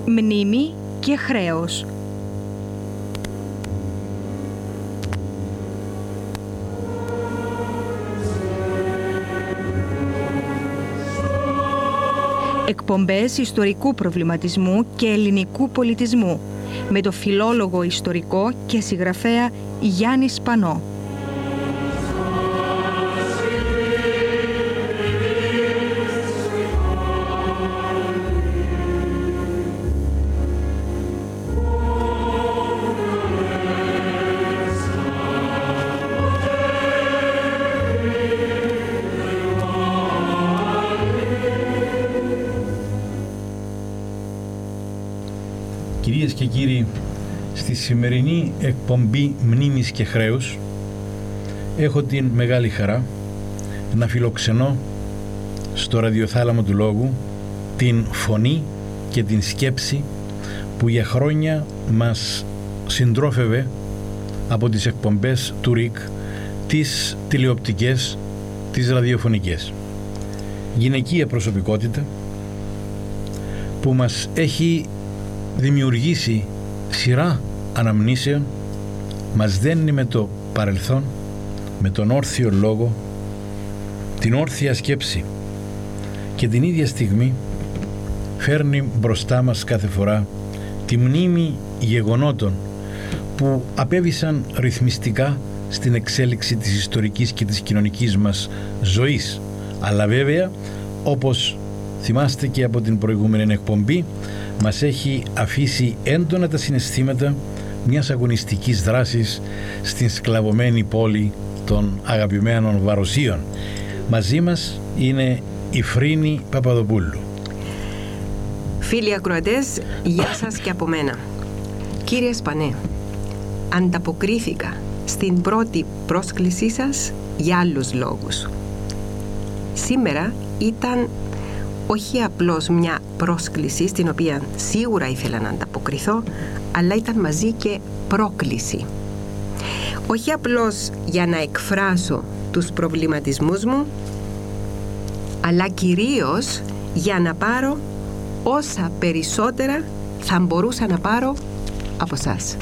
Μνήμη και χρέος. Εκπομπές ιστορικού προβληματισμού και ελληνικού πολιτισμού με το φιλόλογο ιστορικό και συγγραφέα Γιάννη Σπανό. Κυρίες και κύριοι, στη σημερινή εκπομπή Μνήμης και Χρέους έχω την μεγάλη χαρά να φιλοξενώ στο ραδιοθάλαμο του λόγου την φωνή και την σκέψη που για χρόνια μας συντρόφευε από τις εκπομπές του ΡΙΚ, τις τηλεοπτικές, τις ραδιοφωνικές. Γυναικεία προσωπικότητα που μας έχει δημιουργήσει σειρά αναμνήσεων, μας δένει με το παρελθόν, με τον όρθιο λόγο, την όρθια σκέψη και την ίδια στιγμή φέρνει μπροστά μας κάθε φορά τη μνήμη γεγονότων που απέβησαν ρυθμιστικά στην εξέλιξη της ιστορικής και της κοινωνικής μας ζωής, αλλά βέβαια, όπως θυμάστε και από την προηγούμενη εκπομπή, μας έχει αφήσει έντονα τα συναισθήματα μιας αγωνιστικής δράσης στην σκλαβωμένη πόλη των αγαπημένων Βαροσίων. Μαζί μας είναι η Φρίνη Παπαδοπούλου. Φίλοι ακροατές, γεια σας και από μένα. Κύριε Σπανέ, ανταποκρίθηκα στην πρώτη πρόσκλησή σας για άλλους λόγους. Σήμερα ήταν όχι απλώς μια πρόσκληση στην οποία σίγουρα ήθελα να ανταποκριθώ, αλλά ήταν μαζί και πρόκληση. Όχι απλώς για να εκφράσω τους προβληματισμούς μου, αλλά κυρίως για να πάρω όσα περισσότερα θα μπορούσα να πάρω από σας.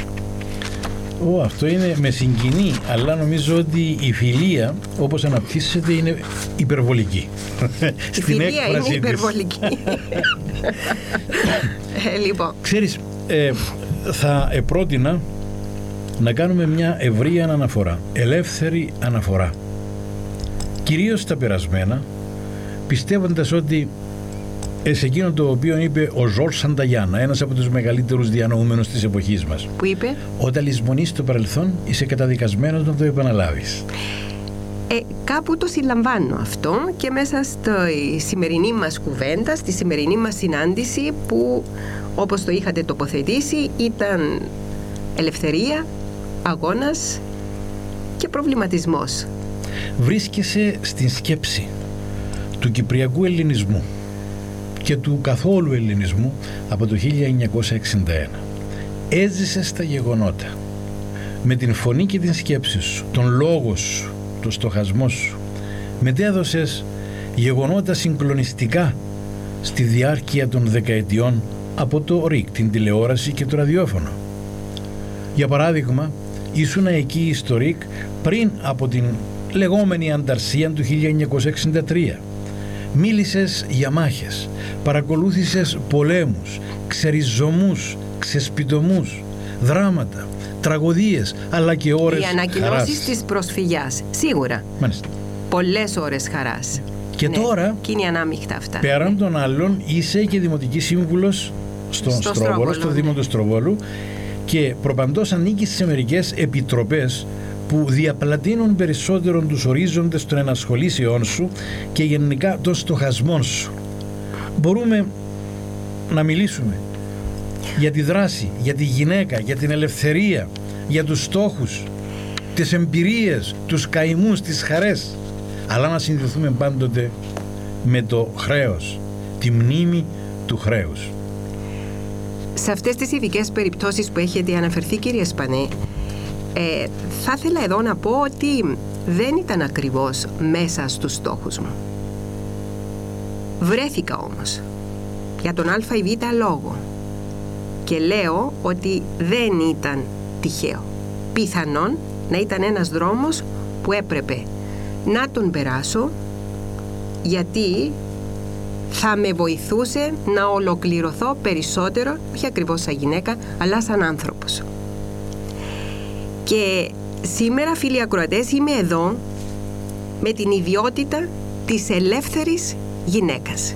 Αυτό είναι με συγκινεί, αλλά νομίζω ότι η φιλία, όπως αναπτύσσεται, είναι υπερβολική. Η φιλία είναι υπερβολική. Λοιπόν. Ξέρεις, θα επρότεινα να κάνουμε μια ευρεία αναφορά, ελεύθερη αναφορά, κυρίως στα περασμένα, πιστεύοντας ότι σε εκείνο το οποίο είπε ο Ζορζ Σανταγιάννα, ένας από τους μεγαλύτερους διανοούμενους της εποχής μας, που είπε: όταν λησμονείς το παρελθόν, είσαι καταδικασμένος να το επαναλάβεις. Κάπου το συλλαμβάνω αυτό και μέσα στη σημερινή μας κουβέντα, στη σημερινή μας συνάντηση, που όπως το είχατε τοποθετήσει ήταν ελευθερία, αγώνας και προβληματισμός. Βρίσκεσαι στην σκέψη του κυπριακού ελληνισμού και του καθόλου ελληνισμού από το 1961. Έζησες τα γεγονότα με την φωνή και την σκέψη σου, τον λόγο σου, το στοχασμό σου. Μετέδωσες γεγονότα συγκλονιστικά στη διάρκεια των δεκαετιών από το ΡΙΚ, την τηλεόραση και το ραδιόφωνο. Για παράδειγμα, ήσουν εκεί στο ΡΙΚ πριν από την λεγόμενη ανταρσία του 1963. Μίλησες για μάχες, παρακολούθησες πολέμους, ξεριζωμούς, ξεσπιτωμούς, δράματα, τραγωδίες, αλλά και ώρες χαράς. Οι ανακοινώσεις της προσφυγιάς, σίγουρα. Μάλιστα. Πολλές ώρες χαράς. Και τώρα, και είναι ανάμεικτα αυτά. Πέραν των άλλων, είσαι και δημοτική σύμβουλος στο Στρόβολο, στο Δήμο του Στροβόλου, και προπαντός ανήκεις σε μερικές επιτροπές που διαπλατείνουν περισσότερο τους ορίζοντες των ενασχολήσεών σου και γενικά των στοχασμών σου. Μπορούμε να μιλήσουμε για τη δράση, για τη γυναίκα, για την ελευθερία, για τους στόχους, τις εμπειρίες, τους καημούς, τις χαρές, αλλά να συνδεθούμε πάντοτε με το χρέος, τη μνήμη του χρέους. Σε αυτές τις ειδικές περιπτώσεις που έχετε αναφερθεί, κύριε Σπανέ, θα ήθελα εδώ να πω ότι δεν ήταν ακριβώς μέσα στους στόχους μου. Βρέθηκα όμως για τον α ή β λόγο Και λέω ότι δεν ήταν τυχαίο. Πιθανόν να ήταν ένας δρόμος που έπρεπε να τον περάσω, γιατί θα με βοηθούσε να ολοκληρωθώ περισσότερο, όχι ακριβώς σαν γυναίκα, αλλά σαν άνθρωπος. Και σήμερα, φίλοι ακροατές, είμαι εδώ με την ιδιότητα της ελεύθερης γυναίκας.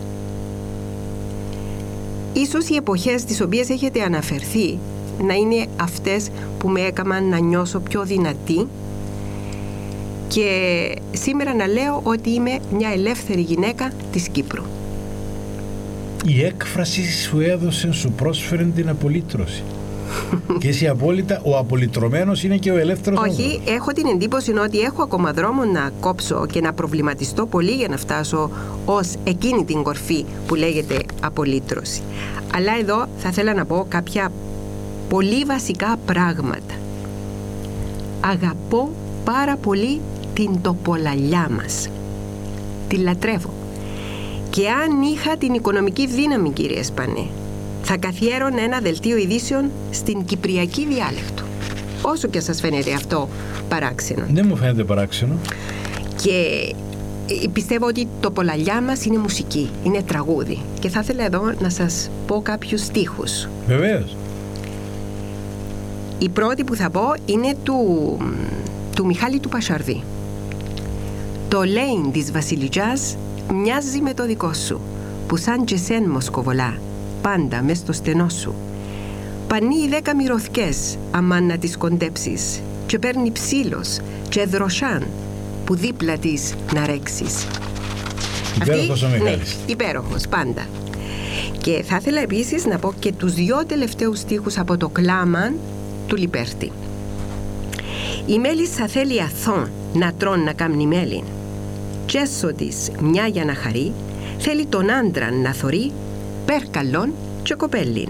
Ίσως οι εποχές τις οποίες έχετε αναφερθεί να είναι αυτές που με έκαναν να νιώσω πιο δυνατή, και σήμερα να λέω ότι είμαι μια ελεύθερη γυναίκα της Κύπρου. Η έκφραση σου έδωσε, σου πρόσφερε την απολύτρωση. Και εσύ απόλυτα, ο απολυτρωμένος είναι και ο ελεύθερος άνθρωπος. Όχι, έχω την εντύπωση ότι έχω ακόμα δρόμο να κόψω και να προβληματιστώ πολύ για να φτάσω ως εκείνη την κορφή που λέγεται απολύτρωση. Αλλά εδώ θα ήθελα να πω κάποια πολύ βασικά πράγματα. Αγαπώ πάρα πολύ την τοπολαλιά μας. Τη λατρεύω. Και αν είχα την οικονομική δύναμη, κύριε Σπανέ, θα καθιέρωνα ένα δελτίο ειδήσεων στην κυπριακή διάλεκτο. Όσο και σας φαίνεται αυτό παράξενο. Δεν μου φαίνεται παράξενο. Και πιστεύω ότι το πολλαλιά μας είναι μουσική, είναι τραγούδι. Και θα ήθελα εδώ να σας πω κάποιους στίχους. Βεβαίως. Η πρώτη που θα πω είναι του Μιχάλη του Πασαρδί. Το λέιν της βασιλιτζάς μοιάζει με το δικό σου, που σαν και σεν μοσκοβολά, πάντα μες στο στενό σου. Πανεί 10 μυρωθκές, αμάν να τις κοντέψεις, και παίρνει ψήλος και δροσάν, που δίπλα της να ρέξεις. Υπέροχος ο Μιχάλης. Ναι, υπέροχος, πάντα. Και θα ήθελα επίσης να πω και τους 2 τελευταίους στίχους από το Κλάμαν του Λιπέρτη. Η μέλισσα θέλει αθών να τρών να κάμνει μέλιν. Τσέσο της μια για να χαρεί, θέλει τον άντραν να θωρεί, πέρκαλον και κοπέλιν.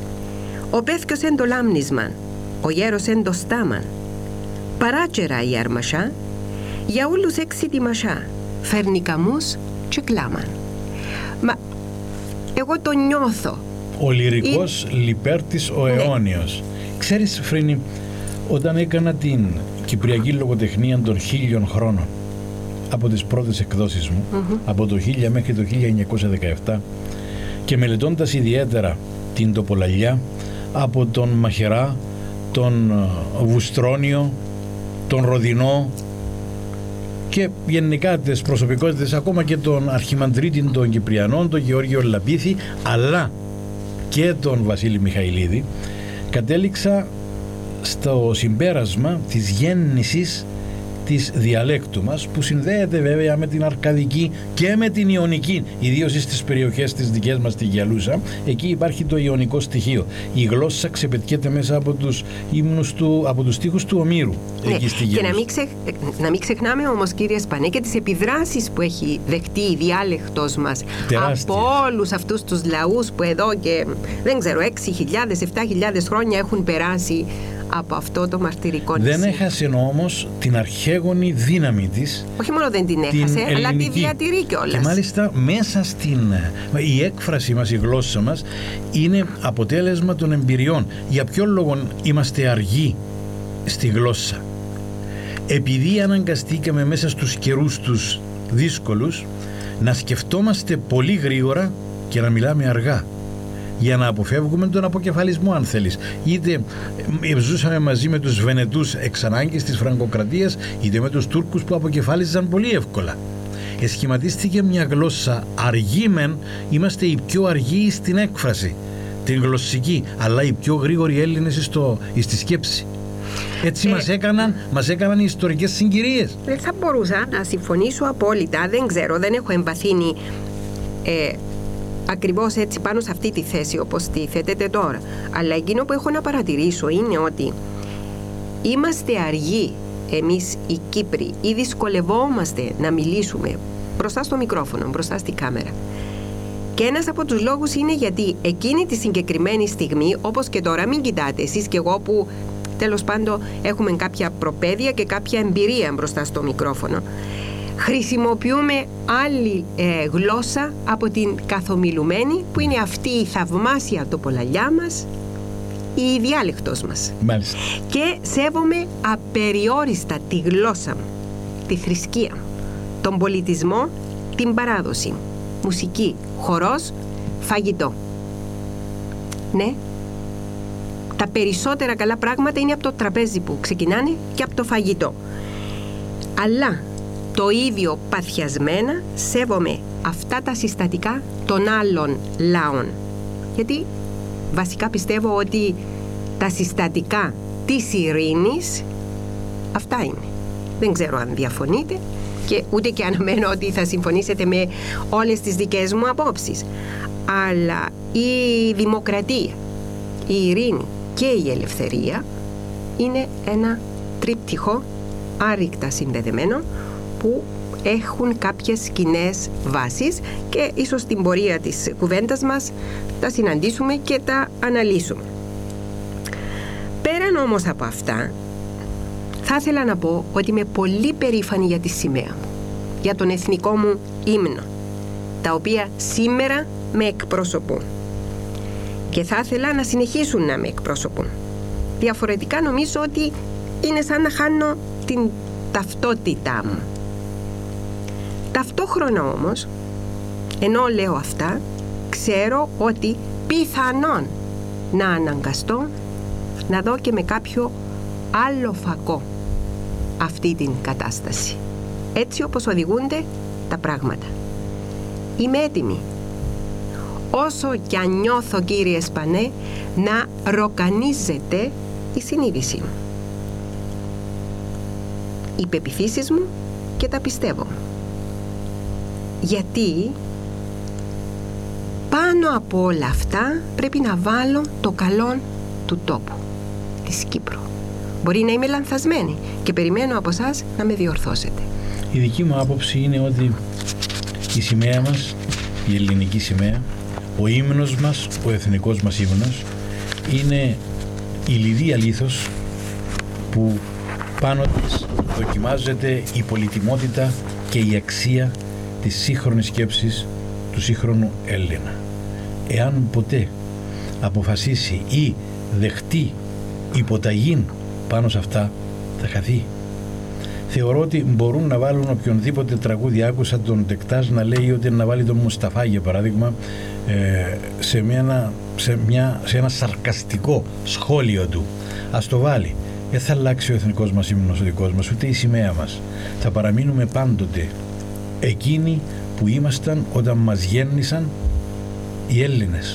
Ο πέθκιος εν το λάμνισμαν, ο γέρος εν το στάμαν. Παράτσερα η αρμασιά, για όλους έξι τη μασιά, φέρνει καμούς και κλάμαν. Μα εγώ το νιώθω. Ο λυρικός Λιπέρτης ο αιώνιος. Ξέρεις, Φρίνη, όταν έκανα την κυπριακή λογοτεχνία των 1000 χρόνων, από τις πρώτες εκδόσεις μου, από το 1000 μέχρι το 1917, και μελετώντας ιδιαίτερα την τοπολαλιά από τον Μαχαιρά, τον Βουστρόνιο, τον Ροδινό και γενικά τις προσωπικότητες, ακόμα και τον Αρχιμανδρίτη των Κυπριανών, τον Γεώργιο Λαπίθη, αλλά και τον Βασίλη Μιχαηλίδη, κατέληξα στο συμπέρασμα της γέννησης της διαλέκτου μας, που συνδέεται βέβαια με την Αρκαδική και με την Ιωνική, ιδίως στις περιοχές της δικές μας, τη Γιαλούσα. Εκεί υπάρχει το ιωνικό στοιχείο. Η γλώσσα ξεπετιέται μέσα από τους ύμνους του, από τους στίχους του Ομήρου. Ναι, εκεί στη και Γιαλούσα. να μην ξεχνάμε όμως, κύριε Σπανέ, και τις επιδράσεις που έχει δεχτεί η διάλεκτος μας. Τεράστια. Από όλους αυτούς τους λαούς που εδώ και δεν ξέρω 6.000, 7.000 χρόνια έχουν περάσει από αυτό το μαρτυρικό νησί. Δεν έχασε όμως την αρχαίγονη δύναμη της. Όχι μόνο δεν την έχασε, αλλά τη διατηρεί κιόλας. Και μάλιστα μέσα η έκφραση μας, η γλώσσα μας, είναι αποτέλεσμα των εμπειριών. Για ποιο λόγο είμαστε αργοί στη γλώσσα? Επειδή αναγκαστήκαμε μέσα στους καιρούς τους δύσκολους να σκεφτόμαστε πολύ γρήγορα και να μιλάμε αργά, για να αποφεύγουμε τον αποκεφαλισμό, αν θέλεις. Είτε ζούσαμε μαζί με τους Βενετούς εξ ανάγκης της Φραγκοκρατίας, είτε με τους Τούρκους που αποκεφάλιζαν πολύ εύκολα. Εσχηματίστηκε μια γλώσσα αργή μεν, είμαστε οι πιο αργοί στην έκφραση, την γλωσσική, αλλά οι πιο γρήγοροι Έλληνες στη σκέψη. Έτσι μας έκαναν οι ιστορικές συγκυρίες. Δεν θα μπορούσα να συμφωνήσω απόλυτα, δεν ξέρω, δεν έχω εμβαθύνει ακριβώς έτσι πάνω σε αυτή τη θέση όπως τη θέτετε τώρα. Αλλά εκείνο που έχω να παρατηρήσω είναι ότι είμαστε αργοί εμείς οι Κύπροι ή δυσκολευόμαστε να μιλήσουμε μπροστά στο μικρόφωνο, μπροστά στη κάμερα. Και ένας από τους λόγους είναι γιατί εκείνη τη συγκεκριμένη στιγμή, όπως και τώρα, μην κοιτάτε εσείς και εγώ που τέλος πάντων έχουμε κάποια προπαίδεια και κάποια εμπειρία μπροστά στο μικρόφωνο, χρησιμοποιούμε άλλη γλώσσα από την καθομιλουμένη, που είναι αυτή η θαυμάσια τοπολαλιά μας, η διάλεκτος μας. Μάλιστα. Και σέβομαι απεριόριστα τη γλώσσα μου, τη θρησκεία μου, τον πολιτισμό, την παράδοση, μουσική, χορός, φαγητό. Ναι, τα περισσότερα καλά πράγματα είναι από το τραπέζι που ξεκινάνε και από το φαγητό. Αλλά το ίδιο παθιασμένα σέβομαι αυτά τα συστατικά των άλλων λαών. Γιατί βασικά πιστεύω ότι τα συστατικά της ειρήνης αυτά είναι. Δεν ξέρω αν διαφωνείτε και ούτε και αναμένω ότι θα συμφωνήσετε με όλες τις δικές μου απόψεις. Αλλά η δημοκρατία, η ειρήνη και η ελευθερία είναι ένα τρίπτυχο άρρηκτα συνδεδεμένο που έχουν κάποιες κοινές βάσεις και ίσως στην πορεία της κουβέντας μας τα συναντήσουμε και τα αναλύσουμε. Πέραν όμως από αυτά, θα ήθελα να πω ότι είμαι πολύ περήφανη για τη σημαία μου, για τον εθνικό μου ύμνο, τα οποία σήμερα με εκπροσωπούν. Και θα ήθελα να συνεχίσουν να με εκπροσωπούν. Διαφορετικά νομίζω ότι είναι σαν να χάνω την ταυτότητά μου. Ταυτόχρονα όμως, ενώ λέω αυτά, ξέρω ότι πιθανόν να αναγκαστώ να δω και με κάποιο άλλο φακό αυτή την κατάσταση, έτσι όπως οδηγούνται τα πράγματα. Είμαι έτοιμη, όσο κι αν νιώθω, κύριε Σπανέ, να ροκανίζεται η συνείδησή μου, οι πεποιθήσεις μου και τα πιστεύω. Γιατί πάνω από όλα αυτά πρέπει να βάλω το καλό του τόπου, της Κύπρου. Μπορεί να είμαι λανθασμένη και περιμένω από εσάς να με διορθώσετε. Η δική μου άποψη είναι ότι η σημαία μας, η ελληνική σημαία, ο ύμνος μας, ο εθνικός μας ύμνος, είναι η λιδία λίθος που πάνω της δοκιμάζεται η πολυτιμότητα και η αξία της σύγχρονης σκέψης του σύγχρονου Έλληνα. Εάν ποτέ αποφασίσει ή δεχτεί υποταγή πάνω σε αυτά, θα χαθεί. Θεωρώ ότι μπορούν να βάλουν οποιονδήποτε τραγούδι. Άκουσα τον Τεκτάζ να λέει ότι να βάλει τον Μουσταφά, για παράδειγμα, σε ένα σαρκαστικό σχόλιο του. Ας το βάλει. Δεν θα αλλάξει ο εθνικός μας ύμνος, ο δικός μας, ούτε η σημαία μας. Θα παραμείνουμε πάντοτε εκείνοι που ήμασταν όταν μας γέννησαν οι Έλληνες.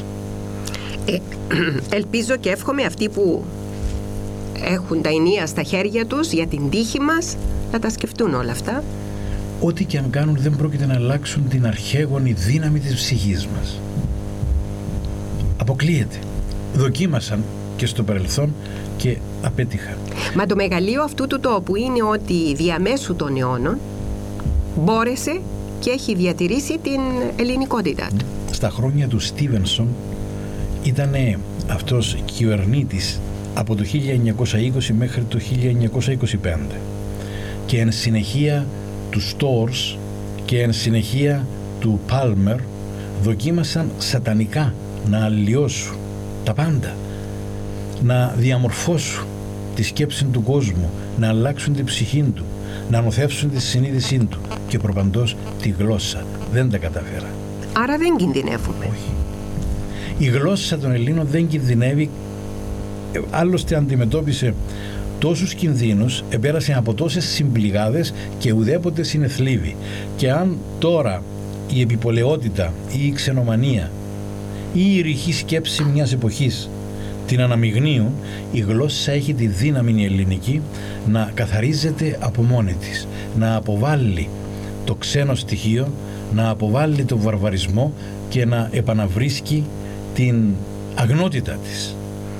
Ελπίζω και εύχομαι αυτοί που έχουν τα ενία στα χέρια τους για την τύχη μας να τα σκεφτούν όλα αυτά. Ό,τι και αν κάνουν δεν πρόκειται να αλλάξουν την αρχαίγονη δύναμη της ψυχής μας. Αποκλείεται. Δοκίμασαν και στο παρελθόν και απέτυχαν. Μα το μεγαλείο αυτού του τόπου είναι ότι διαμέσου των αιώνων μπόρεσε και έχει διατηρήσει την ελληνικότητά του. Στα χρόνια του Στίβενσον ήταν αυτός κυβερνήτης από το 1920 μέχρι το 1925 και εν συνεχεία του Στόρς και εν συνεχεία του Πάλμερ δοκίμασαν σατανικά να αλλοιώσουν τα πάντα, να διαμορφώσουν τη σκέψη του κόσμου, να αλλάξουν την ψυχή του, να νοθεύσουν τη συνείδησή του και προπαντός τη γλώσσα. Δεν τα καταφέρα. Άρα δεν κινδυνεύουμε. Όχι. Η γλώσσα των Ελλήνων δεν κινδυνεύει, άλλωστε αντιμετώπισε τόσους κινδύνους, επέρασε από τόσες συμπληγάδες και ουδέποτε συνεθλίβει. Και αν τώρα η επιπολαιότητα ή η ξενομανία ή η ρηχή σκέψη μιας εποχής την αναμειγνύουν, η γλώσσα έχει τη δύναμη η ελληνική να καθαρίζεται από μόνη της, να αποβάλει το ξένο στοιχείο, να αποβάλει το βαρβαρισμό και να επαναβρίσκει την αγνότητα της.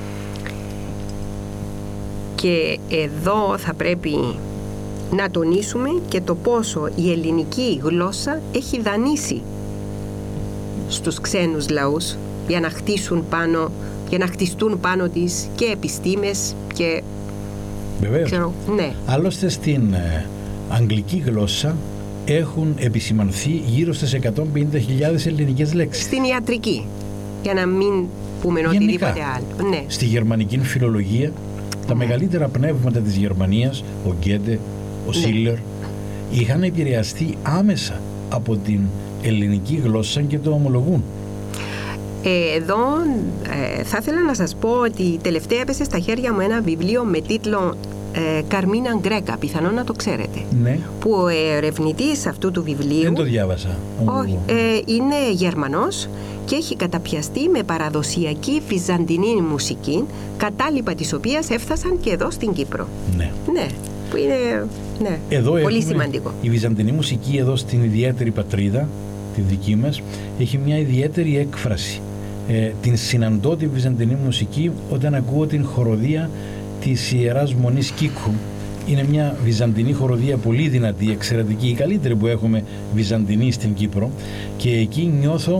Και εδώ θα πρέπει να τονίσουμε και το πόσο η ελληνική γλώσσα έχει δανείσει στους ξένους λαούς για να χτιστούν πάνω της και επιστήμες και... Βεβαίως. Ναι. Άλλωστε στην αγγλική γλώσσα έχουν επισημανθεί γύρω στις 150.000 ελληνικές λέξεις. Στην ιατρική, για να μην πούμε γενικά, οτιδήποτε άλλο. Ναι. Στη γερμανική φιλολογία, τα μεγαλύτερα πνεύματα της Γερμανίας, ο Γκέντε, ο Σίλερ, είχαν επηρεαστεί άμεσα από την ελληνική γλώσσα και το ομολογούν. Εδώ θα ήθελα να σας πω ότι τελευταία έπεσε στα χέρια μου ένα βιβλίο με τίτλο Καρμίνα Γκρέκα, πιθανόν να το ξέρετε. Ναι. Που ο ερευνητής αυτού του βιβλίου... Δεν το διάβασα. Όχι, είναι Γερμανός και έχει καταπιαστεί με παραδοσιακή βυζαντινή μουσική, κατάλοιπα της οποίας έφτασαν και εδώ στην Κύπρο. Ναι. Ναι, που είναι εδώ πολύ σημαντικό. Η βυζαντινή μουσική εδώ στην ιδιαίτερη πατρίδα, τη δική μας, έχει μια ιδιαίτερη έκφραση. Την συναντώ τη βυζαντινή μουσική όταν ακούω την χοροδία της Ιεράς Μονής Κίκου. Είναι μια βυζαντινή χοροδία πολύ δυνατή, εξαιρετική, η καλύτερη που έχουμε βυζαντινή στην Κύπρο, και εκεί νιώθω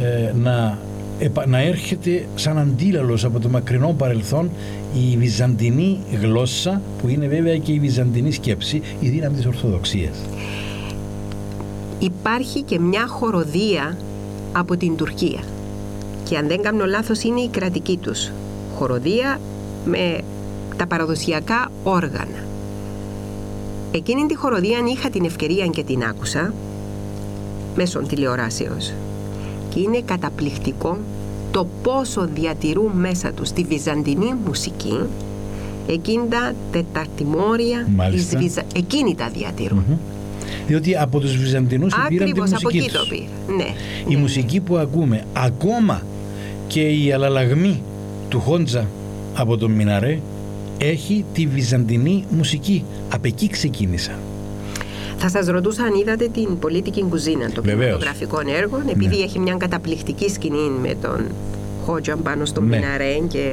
να έρχεται σαν αντίλαλος από το μακρινό παρελθόν η βυζαντινή γλώσσα, που είναι βέβαια και η βυζαντινή σκέψη, η δύναμη της Ορθοδοξίας. Υπάρχει και μια χοροδία από την Τουρκία και αν δεν κάνω λάθος είναι η κρατική τους χοροδία με τα παραδοσιακά όργανα. Εκείνη τη χοροδία είχα την ευκαιρία και την άκουσα μέσω τηλεοράσεως και είναι καταπληκτικό το πόσο διατηρούν μέσα τους τη βυζαντινή μουσική, εκείνη τα τεταρτημόρια εκείνη τα διατηρούν. Διότι από τους Βυζαντινούς πήραν τη μουσική τους. Από εκεί το πήραν. Η μουσική που ακούμε, ακόμα και η αλλαλαγμή του Χόντζα από τον Μιναρέ, έχει τη βυζαντινή μουσική. Από εκεί ξεκίνησα. Θα σας ρωτούσα αν είδατε την Πολίτικη Κουζίνα, το κινηματογραφικό έργο, επειδή έχει μια καταπληκτική σκηνή με τον Χόντζα πάνω στο Μιναρέ και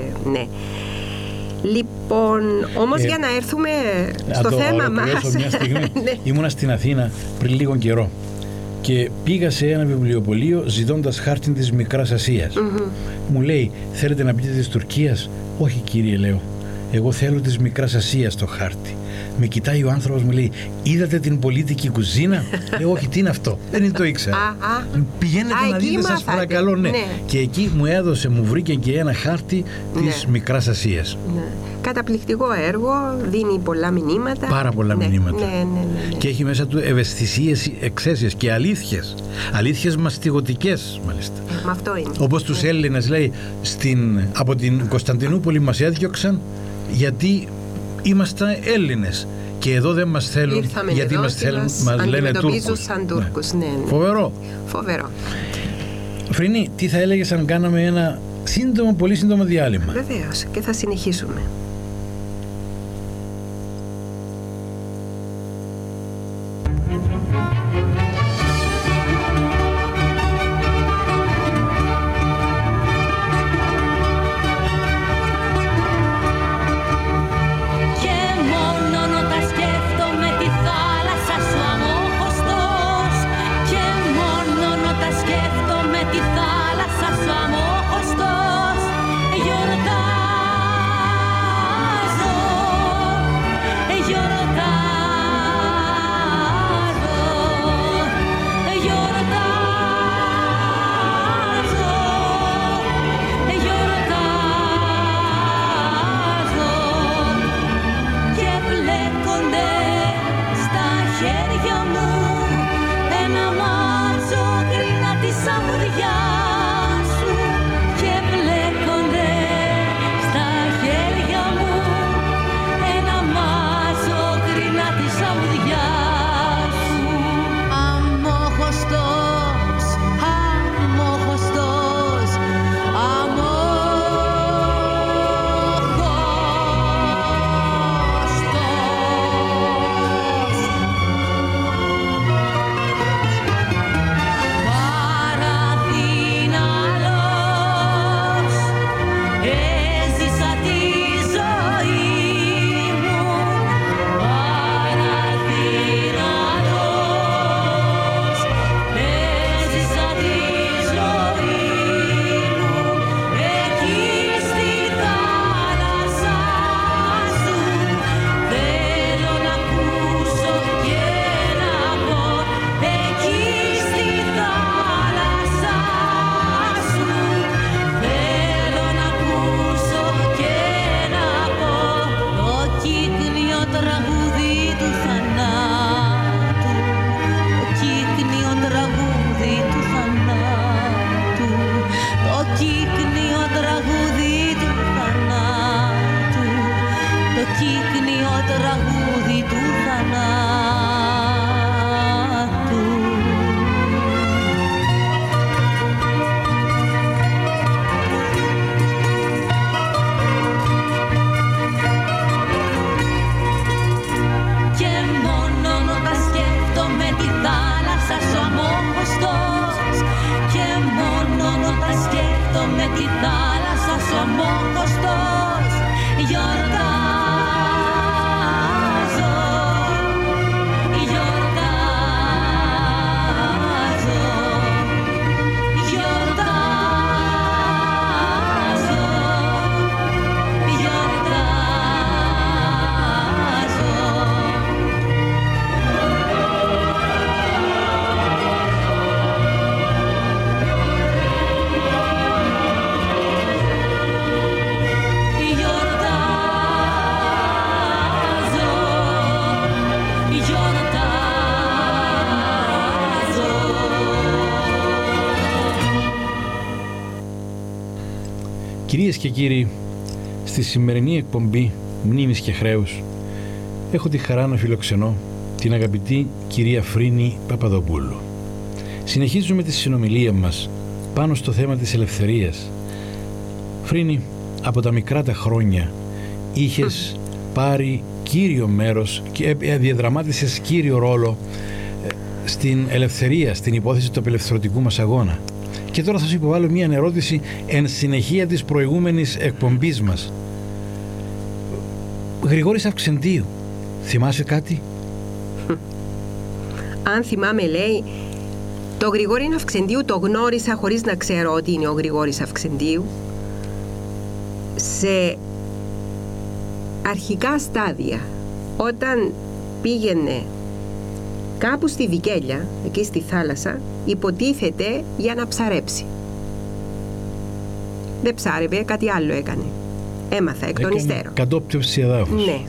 Λοιπόν, όμως για να έρθουμε στο θέμα μας. Μια στιγμή. Ήμουνα στην Αθήνα πριν λίγο καιρό και πήγα σε ένα βιβλιοπωλείο ζητώντας χάρτη της Μικράς Ασίας. Μου λέει, θέλετε να πείτε της Τουρκίας? Όχι κύριε, λέω. Εγώ θέλω της Μικράς Ασίας το χάρτη. Με κοιτάει ο άνθρωπος, μου λέει, είδατε την Πολίτικη Κουζίνα? Λέω, όχι, τι είναι αυτό? Δεν το ήξερα. Πηγαίνετε να δείτε, σας παρακαλώ. Ναι. Και εκεί μου βρήκε και ένα χάρτη της Μικράς Ασίας. Καταπληκτικό έργο, δίνει πολλά μηνύματα. Πάρα πολλά μηνύματα. Και έχει μέσα του ευαισθησίες εξαίσιες και αλήθειες. Αλήθειες μαστιγωτικές, μάλιστα. Αυτό είναι. Όπως τους Έλληνες, λέει, από την Κωνσταντινούπολη μας έδιωξαν γιατί είμαστε Έλληνες. Και εδώ δεν μας θέλουν. Ήρθαμε γιατί εδώ μας λένε Τούρκους. Σαν Τούρκους. Ναι. Φοβερό. Φρινή, τι θα έλεγες αν κάναμε ένα πολύ σύντομο διάλειμμα? Βεβαίως, και θα συνεχίσουμε. κύκνιο τραγούδι του θανάτου. Και μόνο όταν σκέφτομαι τη θάλασσα σου αμόχωστος, και μόνο όταν σκέφτομαι τη θάλασσα σου αμόχωστος, γιορτάζω, γιορτάζω, γιορτάζω, Κυρίες και κύριοι, στη σημερινή εκπομπή Μνήμης και Χρέους έχω τη χαρά να φιλοξενώ την αγαπητή κυρία Φρίνη Παπαδοπούλου. Συνεχίζουμε τη συνομιλία μας πάνω στο θέμα της ελευθερίας. Φρίνη, από τα μικρά τα χρόνια είχες πάρει κύριο μέρος και διαδραμάτισες κύριο ρόλο στην ελευθερία, στην υπόθεση του απελευθερωτικού μας αγώνα. Και τώρα θα σου υποβάλω μια ερώτηση εν συνεχεία της προηγούμενης εκπομπής μας. Γρηγόρης Αυξεντίου, θυμάσαι κάτι? Αν θυμάμαι, λέει, το Γρηγόρη Αυξεντίου το γνώρισα χωρίς να ξέρω ότι είναι ο Γρηγόρης Αυξεντίου. Σε αρχικά στάδια, όταν πήγαινε κάπου στη Βικέλια, εκεί στη θάλασσα, υποτίθεται για να ψαρέψει. Δεν ψάρευε, κάτι άλλο έκανε. Έμαθα εκ των υστέρων. Κατόπτευση εδάφους. Ναι.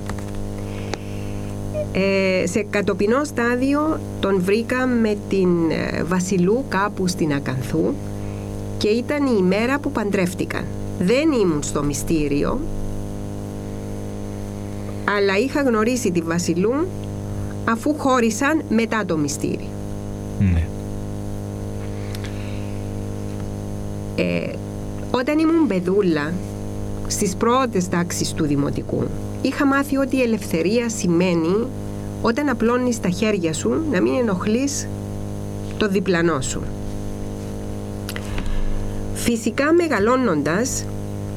Σε κατοπινό στάδιο τον βρήκα με την Βασιλού κάπου στην Ακανθού και ήταν η ημέρα που παντρεύτηκαν. Δεν ήμουν στο μυστήριο, αλλά είχα γνωρίσει τη Βασιλού αφού χώρισαν μετά το μυστήριο. Ναι. Όταν ήμουν παιδούλα, στις πρώτες τάξεις του δημοτικού, είχα μάθει ότι η ελευθερία σημαίνει όταν απλώνεις τα χέρια σου να μην ενοχλείς το διπλανό σου. Φυσικά μεγαλώνοντας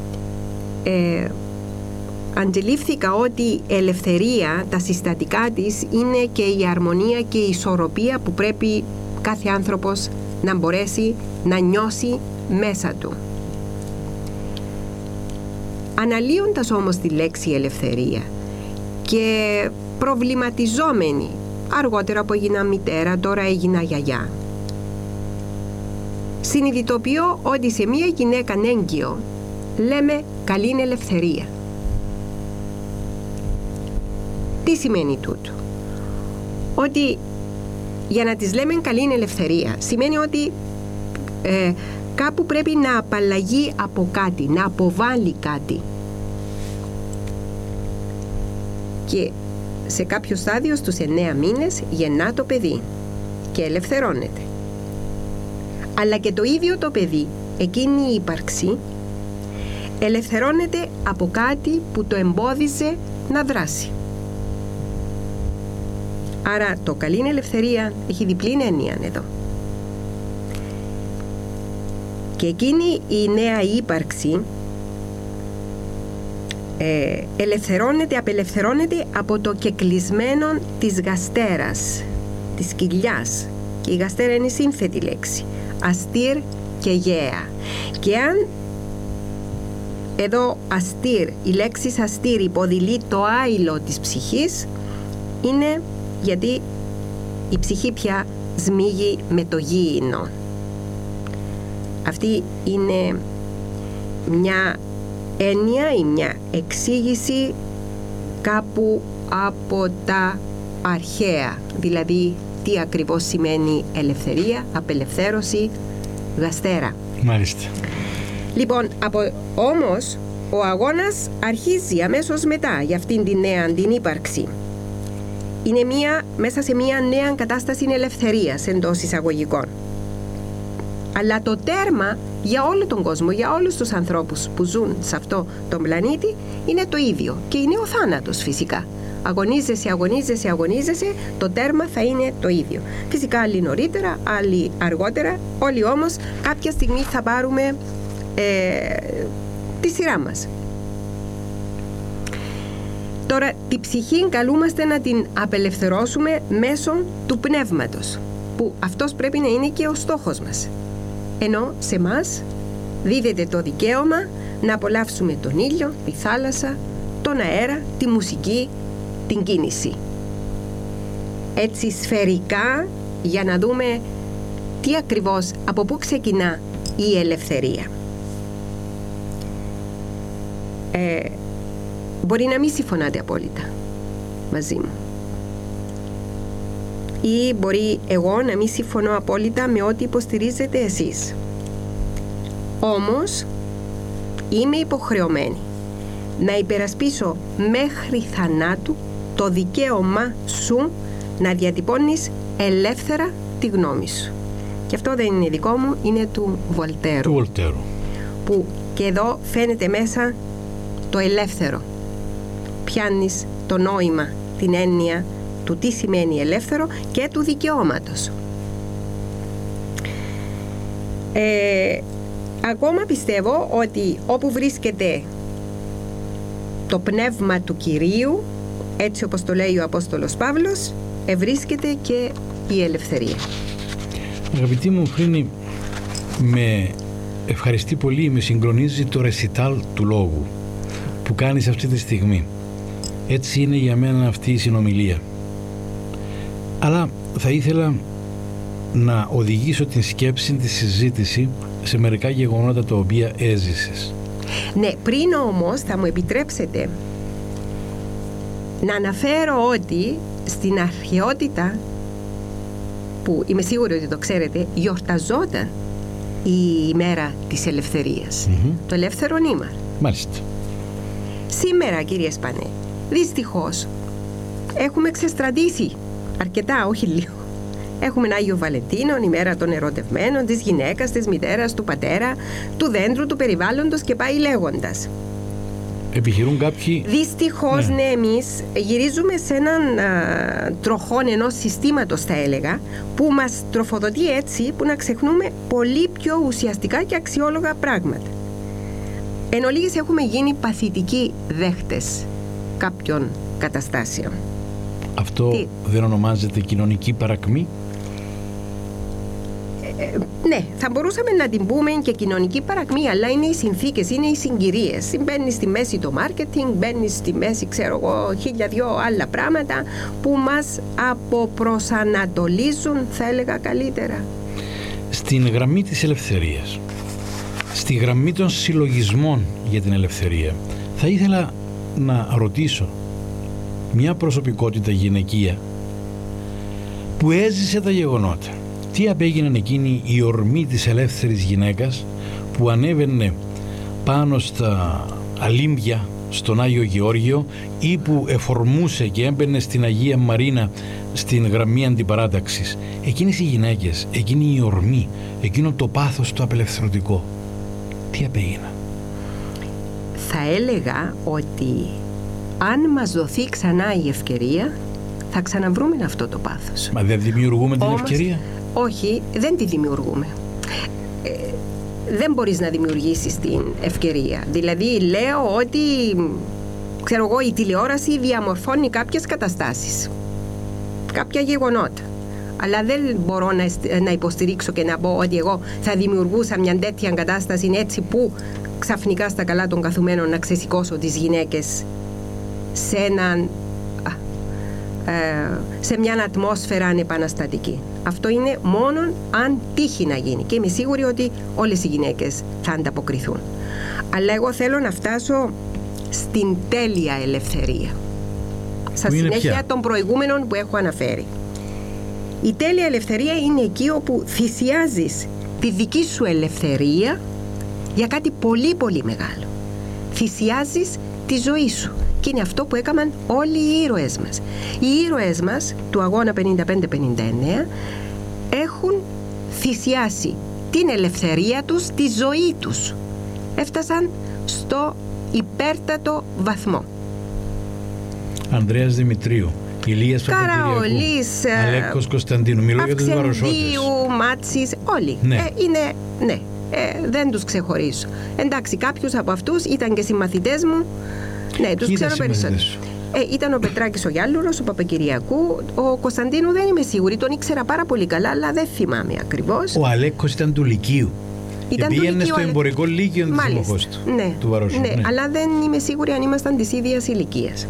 αντιλήφθηκα ότι η ελευθερία, τα συστατικά της είναι και η αρμονία και η ισορροπία που πρέπει κάθε άνθρωπος να μπορέσει να νιώσει μέσα του. Αναλύοντας όμως τη λέξη ελευθερία και προβληματιζόμενη, αργότερα που έγινα μητέρα, τώρα έγινα γιαγιά, συνειδητοποιώ ότι σε μία γυναίκα έγκυο λέμε καλή ελευθερία. Τι σημαίνει τούτο? Ότι για να της λέμε καλή ελευθερία σημαίνει ότι κάπου πρέπει να απαλλαγεί από κάτι, να αποβάλει κάτι. Και σε κάποιο στάδιο στους 9 μήνες γεννά το παιδί και ελευθερώνεται. Αλλά και το ίδιο το παιδί, εκείνη η ύπαρξη, ελευθερώνεται από κάτι που το εμπόδιζε να δράσει. Άρα το καλή ελευθερία έχει διπλή έννοια εδώ. Και εκείνη η νέα ύπαρξη απελευθερώνεται από το κεκλεισμένο της γαστέρας, της κοιλιάς. Και η γαστέρα είναι σύνθετη λέξη, αστήρ και γαία. Και αν εδώ αστήρ, η λέξη αστήρ υποδηλεί το άειλο της ψυχής, είναι γιατί η ψυχή πια σμίγει με το γήινο. Αυτή είναι μια έννοια ή μια εξήγηση κάπου από τα αρχαία, δηλαδή τι ακριβώς σημαίνει ελευθερία, απελευθέρωση, γαστέρα. Μάλιστα. Λοιπόν, όμως ο αγώνας αρχίζει αμέσως μετά για αυτήν την νέα την ύπαρξη. Είναι μέσα σε μια νέα κατάσταση ελευθερίας εντός εισαγωγικών. Αλλά το τέρμα για όλο τον κόσμο, για όλους τους ανθρώπους που ζουν σε αυτό τον πλανήτη είναι το ίδιο και είναι ο θάνατος φυσικά. Αγωνίζεσαι, το τέρμα θα είναι το ίδιο. Φυσικά άλλοι νωρίτερα, άλλοι αργότερα, όλοι όμως κάποια στιγμή θα πάρουμε τη σειρά μας. Τώρα τη ψυχή καλούμαστε να την απελευθερώσουμε μέσω του πνεύματος, που αυτός πρέπει να είναι και ο στόχος μας. Ενώ σε μας δίδεται το δικαίωμα να απολαύσουμε τον ήλιο, τη θάλασσα, τον αέρα, τη μουσική, την κίνηση. Έτσι σφαιρικά, για να δούμε τι ακριβώς, από πού ξεκινά η ελευθερία. Μπορεί να μην συμφωνάτε απόλυτα μαζί μου, ή μπορεί εγώ να μην συμφωνώ απόλυτα με ό,τι υποστηρίζετε εσείς. Όμως είμαι υποχρεωμένη να υπερασπίσω μέχρι θανάτου το δικαίωμά σου να διατυπώνεις ελεύθερα τη γνώμη σου. Και αυτό δεν είναι δικό μου, είναι του Βολτέρου. Που και εδώ φαίνεται μέσα το ελεύθερο. Πιάνεις το νόημα, την έννοια του τι σημαίνει ελεύθερο και του δικαιώματος. Ακόμα πιστεύω ότι όπου βρίσκεται το πνεύμα του Κυρίου, έτσι όπως το λέει ο Απόστολος Παύλος, βρίσκεται και η ελευθερία. Αγαπητή μου Φρίνη, με ευχαριστεί πολύ, με συγκλονίζει το ρεσιτάλ του λόγου που κάνεις αυτή τη στιγμή. Έτσι είναι για μένα αυτή η συνομιλία. Αλλά θα ήθελα να οδηγήσω την σκέψη, τη συζήτηση σε μερικά γεγονότα τα οποία έζησες. Ναι, πριν όμως θα μου επιτρέψετε να αναφέρω ότι στην αρχαιότητα, που είμαι σίγουρη ότι το ξέρετε, γιορταζόταν η ημέρα της ελευθερίας, το ελεύθερο νήμα. Μάλιστα. Σήμερα, κύριε Σπανέ, δυστυχώς έχουμε ξεστρατήσει αρκετά, όχι λίγο. Έχουμε Άγιο Βαλεντίνο, ημέρα των ερωτευμένων, της γυναίκας, της μητέρας, του πατέρα, του δέντρου, του περιβάλλοντος και πάει λέγοντας. Επιχειρούν κάποιοι. Δυστυχώς, ναι, εμείς γυρίζουμε σε έναν τροχόν ενός συστήματος, θα έλεγα, που μας τροφοδοτεί έτσι που να ξεχνούμε πολύ πιο ουσιαστικά και αξιόλογα πράγματα. Εν ολίγης έχουμε γίνει παθητικοί δέχτες κάποιων καταστάσεων. Αυτό δεν ονομάζεται κοινωνική παρακμή? Ναι, θα μπορούσαμε να την πούμε και κοινωνική παρακμή, αλλά είναι οι συνθήκες, είναι οι συγκυρίες. Μπαίνει στη μέση το μάρκετινγκ, μπαίνει στη μέση, ξέρω εγώ, 1002 άλλα πράγματα που μας αποπροσανατολίζουν, θα έλεγα καλύτερα. Στην γραμμή της ελευθερίας, στη γραμμή των συλλογισμών για την ελευθερία, θα ήθελα να ρωτήσω μια προσωπικότητα γυναικεία που έζησε τα γεγονότα. Τι απέγιναν εκείνη η ορμή της ελεύθερης γυναίκας που ανέβαινε πάνω στα αλίμβια στον Άγιο Γεώργιο ή που εφορμούσε και έμπαινε στην Αγία Μαρίνα στην γραμμή αντιπαράταξης. Εκείνες οι γυναίκες, εκείνη η ορμή, εκείνο το πάθος το απελευθερωτικό, τι απέγιναν? Θα έλεγα ότι αν μας δοθεί ξανά η ευκαιρία θα ξαναβρούμε αυτό το πάθος. Μα δεν δημιουργούμε την ευκαιρία? Όχι, δεν τη δημιουργούμε. Δεν μπορείς να δημιουργήσεις την ευκαιρία. Δηλαδή λέω ότι, ξέρω εγώ, η τηλεόραση διαμορφώνει κάποιες καταστάσεις, κάποια γεγονότα. Αλλά δεν μπορώ να υποστηρίξω και να πω ότι εγώ θα δημιουργούσα μια τέτοια κατάσταση έτσι που ξαφνικά στα καλά των καθουμένων να ξεσηκώσω τις γυναίκες σε μια ατμόσφαιρα ανεπαναστατική. Αυτό είναι μόνο αν τύχει να γίνει και είμαι σίγουρη ότι όλες οι γυναίκες θα ανταποκριθούν. Αλλά εγώ θέλω να φτάσω στην τέλεια ελευθερία, στα συνέχεια των προηγούμενων που έχω αναφέρει. Η τέλεια ελευθερία είναι εκεί όπου θυσιάζεις τη δική σου ελευθερία για κάτι πολύ πολύ μεγάλο. θυσιάζεις τη ζωή σου. Και είναι αυτό που έκαναν όλοι οι ήρωες μας. Οι ήρωες μας του αγώνα 55-59 έχουν θυσιάσει την ελευθερία τους, τη ζωή τους. Έφτασαν στο υπέρτατο βαθμό. Ανδρέας Δημητρίου, Ηλίας Καραολής, Αλέκος Κωνσταντίνου. Μιλώ για τους Βαροσότες. Μάτσης, όλοι. Ναι. Ναι, δεν τους ξεχωρίζω. Εντάξει, κάποιους από αυτούς ήταν και συμμαθητές μου. Ναι, τους ξέρω περισσότερο. Ήταν ο Πετράκης ο Γιάλουρος, ο Παπακυριακού. Ο Κωνσταντίνου δεν είμαι σίγουρη, τον ήξερα πάρα πολύ καλά, αλλά δεν θυμάμαι ακριβώς. Ο Αλέκος ήταν του Λυκείου. Πήγαινε στο εμπορικό λύκειο της συμμαχός του. Ναι, του Βαροσού. Ναι, αλλά δεν είμαι σίγουρη αν ήμασταν της ίδιας ηλικίας.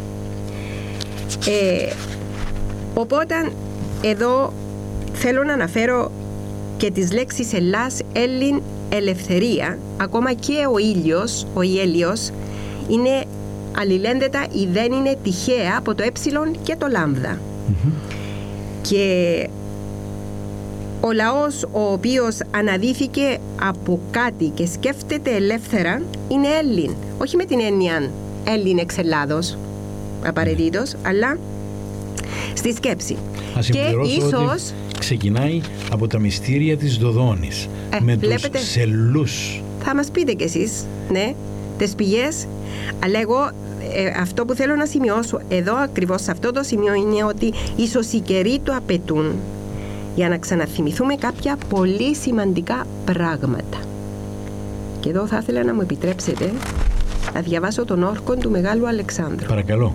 Οπότε εδώ θέλω να αναφέρω και τις λέξεις Ελλάς, Έλλην, ελευθερία. Ακόμα και ο ήλιος, ο Ιέλιος, είναι αλληλένδετα ή δεν είναι τυχαία από το και το λάμδα. Και ο λαός ο οποίος αναδύθηκε από κάτι και σκέφτεται ελεύθερα είναι Έλλην. Όχι με την έννοια Έλλην εξ Ελλάδος απαραίτητος, αλλά στη σκέψη. Και ίσως ξεκινάει από τα μυστήρια της Δοδόνης με βλέπετε, τους σελούς. Θα μας πείτε κι εσείς, ναι, τις πηγές. Αλλά εγώ αυτό που θέλω να σημειώσω εδώ ακριβώς σε αυτό το σημείο είναι ότι ίσως οι καιροί το απαιτούν για να ξαναθυμηθούμε κάποια πολύ σημαντικά πράγματα. Και εδώ θα ήθελα να μου επιτρέψετε να διαβάσω τον όρκο του Μεγάλου Αλεξάνδρου. Παρακαλώ.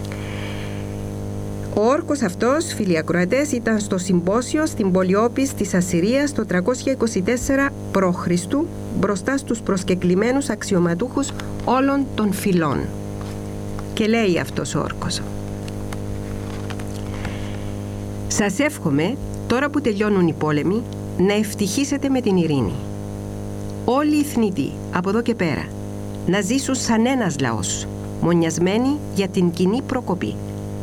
Ο όρκος αυτός, φίλοι ακροατές, ήταν στο συμπόσιο στην Πολιόπης της Ασσυρίας το 324 π.Χ. μπροστά στους προσκεκλημένους αξιωματούχους όλων των φυλών. Και λέει αυτός ο όρκος: «Σας εύχομαι, τώρα που τελειώνουν οι πόλεμοι, να ευτυχήσετε με την ειρήνη. Όλοι οι θνητοί, από εδώ και πέρα, να ζήσουν σαν ένας λαός, μονιασμένοι για την κοινή προκοπή.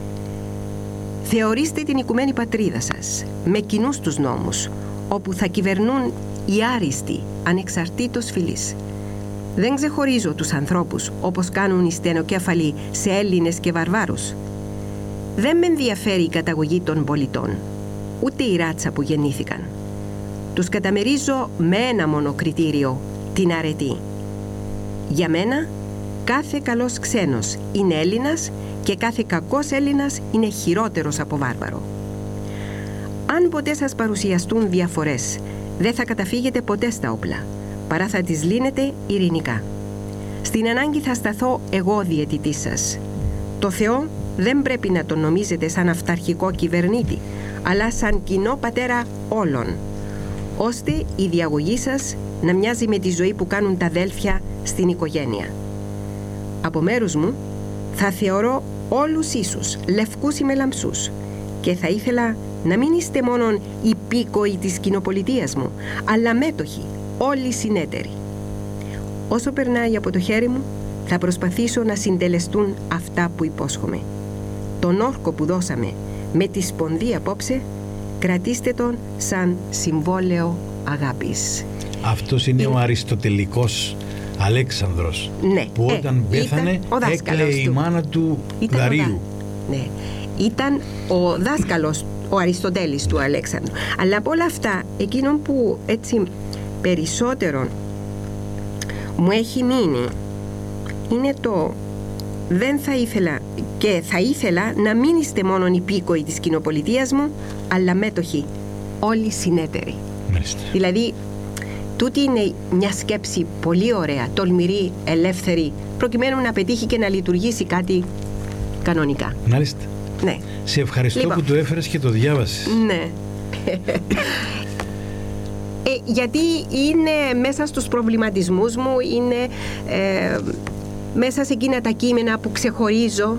Θεωρήστε την οικουμένη πατρίδα σας, με κοινούς τους νόμους, όπου θα κυβερνούν οι άριστοι, ανεξαρτήτως φυλής. Δεν ξεχωρίζω τους ανθρώπους, όπως κάνουν οι στενοκέφαλοι σε Έλληνες και βαρβάρους. Δεν με ενδιαφέρει η καταγωγή των πολιτών, ούτε η ράτσα που γεννήθηκαν. Τους καταμερίζω με ένα μόνο κριτήριο, την αρετή. Για μένα, κάθε καλός ξένος είναι Έλληνας και κάθε κακός Έλληνας είναι χειρότερος από βάρβαρο. Αν ποτέ σας παρουσιαστούν διαφορές, δεν θα καταφύγετε ποτέ στα όπλα, παρά θα τις λύνετε ειρηνικά. Στην ανάγκη θα σταθώ εγώ διαιτητής σας. Το Θεό δεν πρέπει να τον νομίζετε σαν αυταρχικό κυβερνήτη, αλλά σαν κοινό πατέρα όλων, ώστε η διαγωγή σας να μοιάζει με τη ζωή που κάνουν τα αδέλφια στην οικογένεια. Από μέρους μου θα θεωρώ όλους ίσους, λευκούς ή μελαμψούς, και θα ήθελα να μην είστε μόνον υπήκοοι της κοινοπολιτείας μου, αλλά μέτοχοι, όλοι συνέτεροι. Όσο περνάει από το χέρι μου, θα προσπαθήσω να συντελεστούν αυτά που υπόσχομαι. Τον όρκο που δώσαμε με τη σπονδή απόψε, κρατήστε τον σαν συμβόλαιο αγάπης». Αυτός είναι ο αριστοτελικός Αλέξανδρος, ναι, που όταν πέθανε έκλαιε η μάνα του Δαρίου. Ναι, ήταν ο δάσκαλος, ο Αριστοτέλης του Αλέξανδρου. Αλλά από όλα αυτά, εκείνο που έτσι περισσότερο μου έχει μείνει είναι το δεν θα ήθελα και θα ήθελα να μην είστε μόνον υπήκοοι της κοινοπολιτείας μου, αλλά μέτοχοι, όλοι συνέτεροι. Μάλιστα. Δηλαδή, τούτη είναι μια σκέψη πολύ ωραία, τολμηρή, ελεύθερη, προκειμένου να πετύχει και να λειτουργήσει κάτι κανονικά. Μάλιστα. Ναι. Σε ευχαριστώ που το έφερες και το διάβασες. Ναι. Γιατί είναι μέσα στους προβληματισμούς μου, είναι μέσα σε εκείνα τα κείμενα που ξεχωρίζω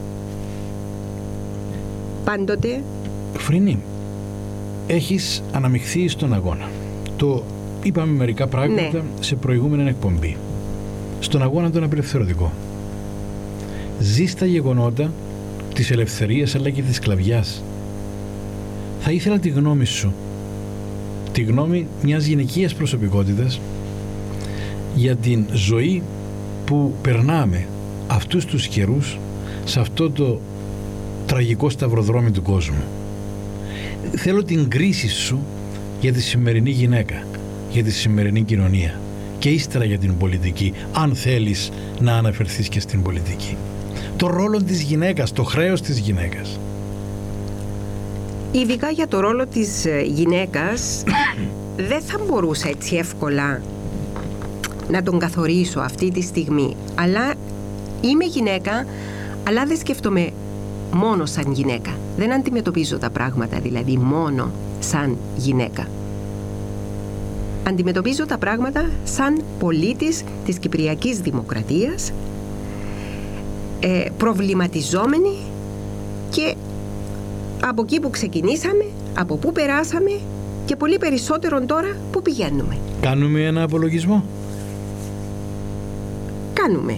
πάντοτε. Φρίνη, έχεις αναμειχθεί στον αγώνα. Το είπαμε μερικά πράγματα, ναι, σε προηγούμενη εκπομπή. Στον αγώνα τον απελευθερωτικό. Ζεις τα γεγονότα της ελευθερίας αλλά και της σκλαβιάς. Θα ήθελα τη γνώμη σου, τη γνώμη μιας γυναικείας προσωπικότητας, για την ζωή που περνάμε αυτούς τους καιρούς σε αυτό το τραγικό σταυροδρόμι του κόσμου. Θέλω την κρίση σου για τη σημερινή γυναίκα, για τη σημερινή κοινωνία και ύστερα για την πολιτική, αν θέλεις να αναφερθείς και στην πολιτική. Το ρόλο της γυναίκας, το χρέος της γυναίκας. Ειδικά για το ρόλο της γυναίκας δεν θα μπορούσα έτσι εύκολα να τον καθορίσω αυτή τη στιγμή. Αλλά είμαι γυναίκα, αλλά δεν σκέφτομαι μόνο σαν γυναίκα. Δεν αντιμετωπίζω τα πράγματα δηλαδή μόνο σαν γυναίκα. Αντιμετωπίζω τα πράγματα σαν πολίτης της Κυπριακής Δημοκρατίας, προβληματιζόμενη και από εκεί που ξεκινήσαμε, από πού περάσαμε και πολύ περισσότερο τώρα που πηγαίνουμε. Κάνουμε ένα απολογισμό. Κάνουμε.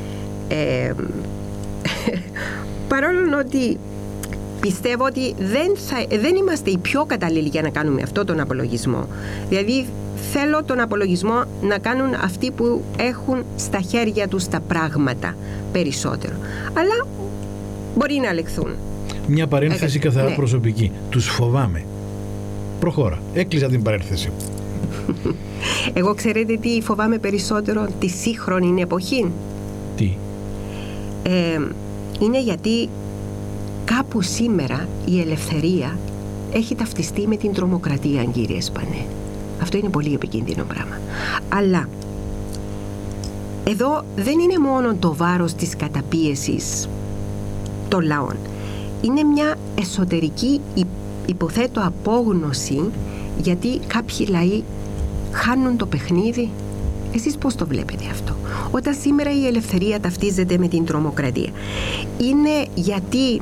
Παρόλο ότι πιστεύω ότι δεν είμαστε οι πιο κατάλληλοι για να κάνουμε αυτό τον απολογισμό. Δηλαδή θέλω τον απολογισμό να κάνουν αυτοί που έχουν στα χέρια τους τα πράγματα περισσότερο. Αλλά μπορεί να ελεγχθούν. Μια παρένθεση καθαρά ναι. προσωπική. Τους φοβάμαι. Προχώρα. Έκλεισα την παρένθεση. Εγώ ξέρετε τι φοβάμαι περισσότερο τη σύγχρονη εποχή. Τι? Είναι γιατί κάπου σήμερα η ελευθερία έχει ταυτιστεί με την τρομοκρατία, κύριε Σπανέ. Αυτό είναι πολύ επικίνδυνο πράγμα. Αλλά εδώ δεν είναι μόνο το βάρος της καταπίεσης των λαών. Είναι μια εσωτερική, υποθέτω, απόγνωση, γιατί κάποιοι λαοί χάνουν το παιχνίδι. Εσείς πώς το βλέπετε αυτό? Όταν σήμερα η ελευθερία ταυτίζεται με την τρομοκρατία, είναι γιατί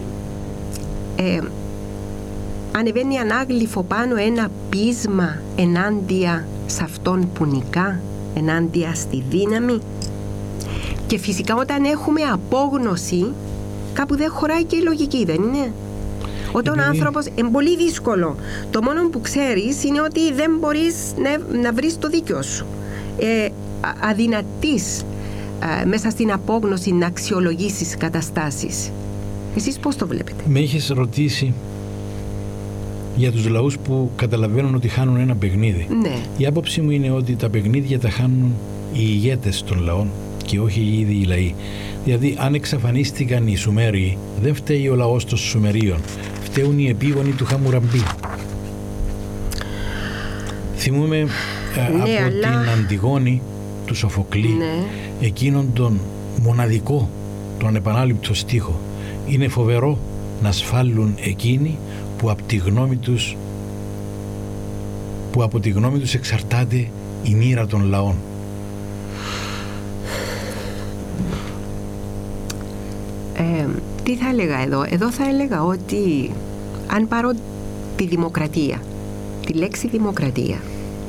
ανεβαίνει ανάγλυφο πάνω ένα πείσμα ενάντια σε αυτόν που νικά, ενάντια στη δύναμη. Και φυσικά όταν έχουμε απόγνωση, κάπου δεν χωράει και η λογική, δεν είναι? Όταν ο άνθρωπος είναι πολύ δύσκολο. Το μόνο που ξέρεις είναι ότι δεν μπορείς να βρεις το δίκιο σου. Αδυνατείς μέσα στην απόγνωση να αξιολογήσεις καταστάσεις. Εσείς πώς το βλέπετε? Με είχες ρωτήσει για τους λαούς που καταλαβαίνουν ότι χάνουν ένα παιχνίδι. Ναι. Η άποψή μου είναι ότι τα παιχνίδια τα χάνουν οι ηγέτες των λαών και όχι οι ίδιοι οι λαοί. Δηλαδή αν εξαφανίστηκαν οι Σουμέριοι, δεν φταίει ο λαός των Σουμερίων, φταίουν οι επίγονοι του Χαμουραμπή. Θυμούμε από την Αντιγόνη του Σοφοκλή, εκείνον τον μοναδικό, τον ανεπανάληπτο στίχο. Είναι φοβερό να σφάλουν εκείνοι που από τη γνώμη τους εξαρτάται η μοίρα των λαών. Τι θα έλεγα εδώ? Εδώ θα έλεγα ότι αν πάρω τη δημοκρατία, τη λέξη δημοκρατία,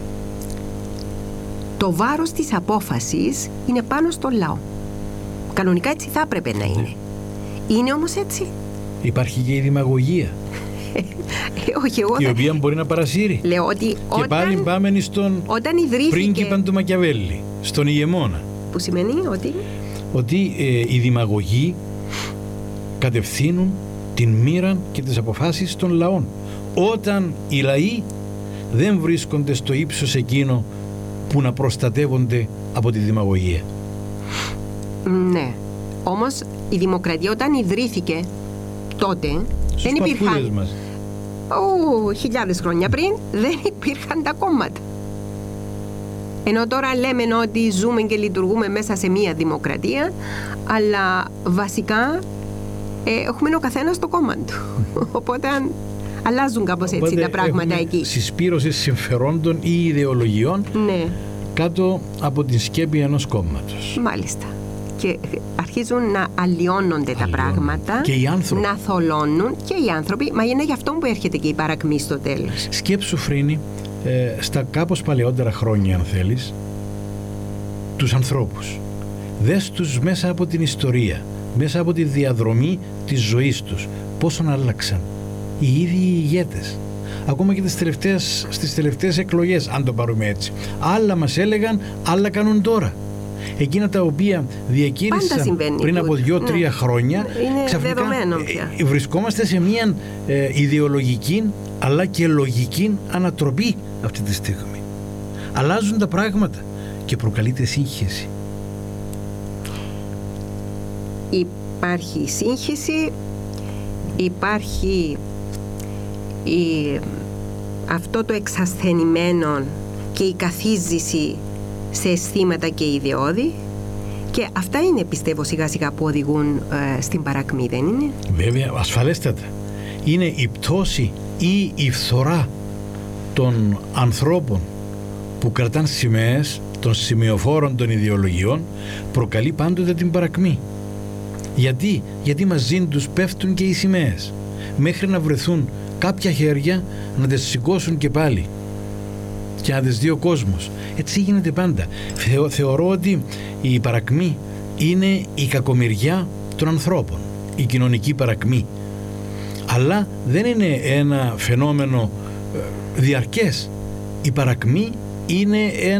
το βάρος της απόφασης είναι πάνω στο λαό. Κανονικά έτσι θα έπρεπε να είναι. Είναι όμως έτσι? Υπάρχει και η δημαγωγία. Όχι, η οποία μπορεί να παρασύρει. Λέω ότι και πάλι πάμε στον πρίγκιπαν του Μακιαβέλη, στον ηγεμόνα. Που σημαίνει ότι οι δημαγωγοί κατευθύνουν την μοίρα και τις αποφάσεις των λαών. Όταν οι λαοί δεν βρίσκονται στο ύψος εκείνο που να προστατεύονται από τη δημαγωγία. Ναι. Όμως η δημοκρατία όταν ιδρύθηκε τότε δεν υπήρχαν. Χιλιάδες χρόνια πριν δεν υπήρχαν τα κόμματα. Ενώ τώρα λέμε ότι ζούμε και λειτουργούμε μέσα σε μια δημοκρατία, αλλά βασικά έχουμε ο καθένας το κόμμα του. Οπότε αλλάζουν κάπως έτσι τα πράγματα εκεί. Συσπήρωση συμφερόντων ή ιδεολογιών κάτω από την σκέπη ενός κόμματος. Μάλιστα. Και αρχίζουν να αλλοιώνονται τα πράγματα, και οι άνθρωποι. Να θολώνουν και οι άνθρωποι. Μα είναι γι' αυτό που έρχεται και η παρακμή στο τέλος. Σκέψου, Φρίνη, στα κάπως παλαιότερα χρόνια, αν θέλεις, τους ανθρώπους. Δες τους μέσα από την ιστορία, μέσα από τη διαδρομή της ζωής τους. Πόσον άλλαξαν οι ίδιοι οι ηγέτες. Ακόμα και στις τελευταίες εκλογές, αν το πάρουμε έτσι. Άλλα μας έλεγαν, άλλα κάνουν τώρα. Εκείνα τα οποία διακήρυσαν πριν από 2-3 χρόνια, είναι δεδομένο πια. Βρισκόμαστε σε μια ιδεολογική αλλά και λογική ανατροπή αυτή τη στιγμή. Αλλάζουν τα πράγματα και προκαλείται σύγχυση. Υπάρχει σύγχυση, υπάρχει αυτό το εξασθενημένο και η καθίζηση σε αισθήματα και ιδεώδη, και αυτά είναι, πιστεύω, σιγά σιγά που οδηγούν στην παρακμή, δεν είναι? Βέβαια, ασφαλέστατα. Είναι η πτώση ή η φθορά των ανθρώπων που κρατάν σημαίες, των σημειοφόρων των ιδεολογιών, προκαλεί πάντοτε την παρακμή. Γιατί μαζί τους πέφτουν και οι σημαίες, μέχρι να βρεθούν κάποια χέρια να τις σηκώσουν και πάλι και να τις δει ο κόσμος. Έτσι γίνεται πάντα. Θεωρώ ότι η παρακμή είναι η κακομοιριά των ανθρώπων, η κοινωνική παρακμή. Αλλά δεν είναι ένα φαινόμενο διαρκές. Η παρακμή είναι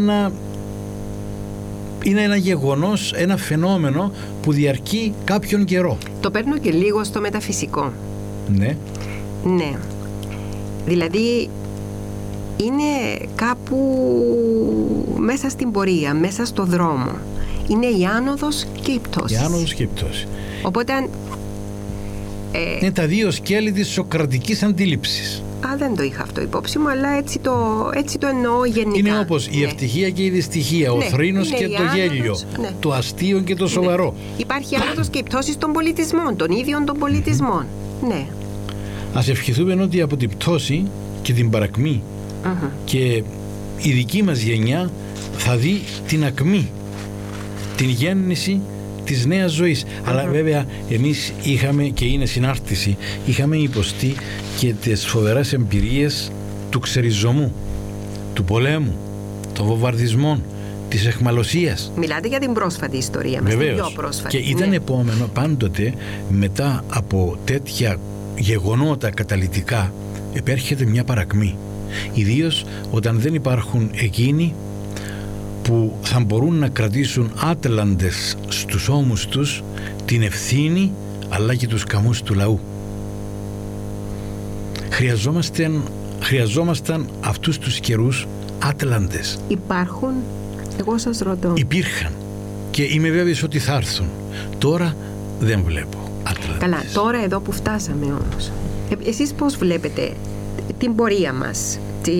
ένα γεγονός, ένα φαινόμενο που διαρκεί κάποιον καιρό. Το παίρνω και λίγο στο μεταφυσικό. Ναι. Ναι. Δηλαδή είναι κάπου μέσα στην πορεία, μέσα στο δρόμο. Είναι η άνοδος και η πτώση. Η άνοδος και η πτώση. Οπότε είναι τα δύο σκέλη της σοκρατικής αντίληψης. Δεν το είχα αυτό υπόψη μου, αλλά έτσι το εννοώ γενικά. Είναι όπως η ευτυχία και η δυστυχία, ο θρήνος και το γέλιο, το αστείο και το σοβαρό. Υπάρχει άνοδος και η πτώση των πολιτισμών, των ίδιων των πολιτισμών. Ναι. Ας ευχηθούμε ότι από την πτώση και την παρακμή και η δική μας γενιά θα δει την ακμή, την γέννηση της νέας ζωής. Αλλά βέβαια εμείς είχαμε, και είναι συνάρτηση, είχαμε υποστεί και τις φοβερές εμπειρίες του ξεριζωμού, του πολέμου, των βομβαρδισμών, της εχμαλωσίας. Μιλάτε για την πρόσφατη ιστορία μας. Βεβαίως. Την πιο πρόσφατη. Και ήταν επόμενο πάντοτε, μετά από τέτοια γεγονότα καταλυτικά, επέρχεται μια παρακμή. Ιδίως όταν δεν υπάρχουν εκείνοι που θα μπορούν να κρατήσουν άτλαντες στους ώμους τους την ευθύνη αλλά και τους καμούς του λαού. Χρειαζόμασταν αυτούς τους καιρούς άτλαντες. Υπάρχουν, εγώ σας ρωτώ. Υπήρχαν και είμαι βέβαιος ότι θα έρθουν. Τώρα δεν βλέπω άτλαντες. Καλά, τώρα εδώ που φτάσαμε όμως, εσείς πώς βλέπετε την πορεία μας,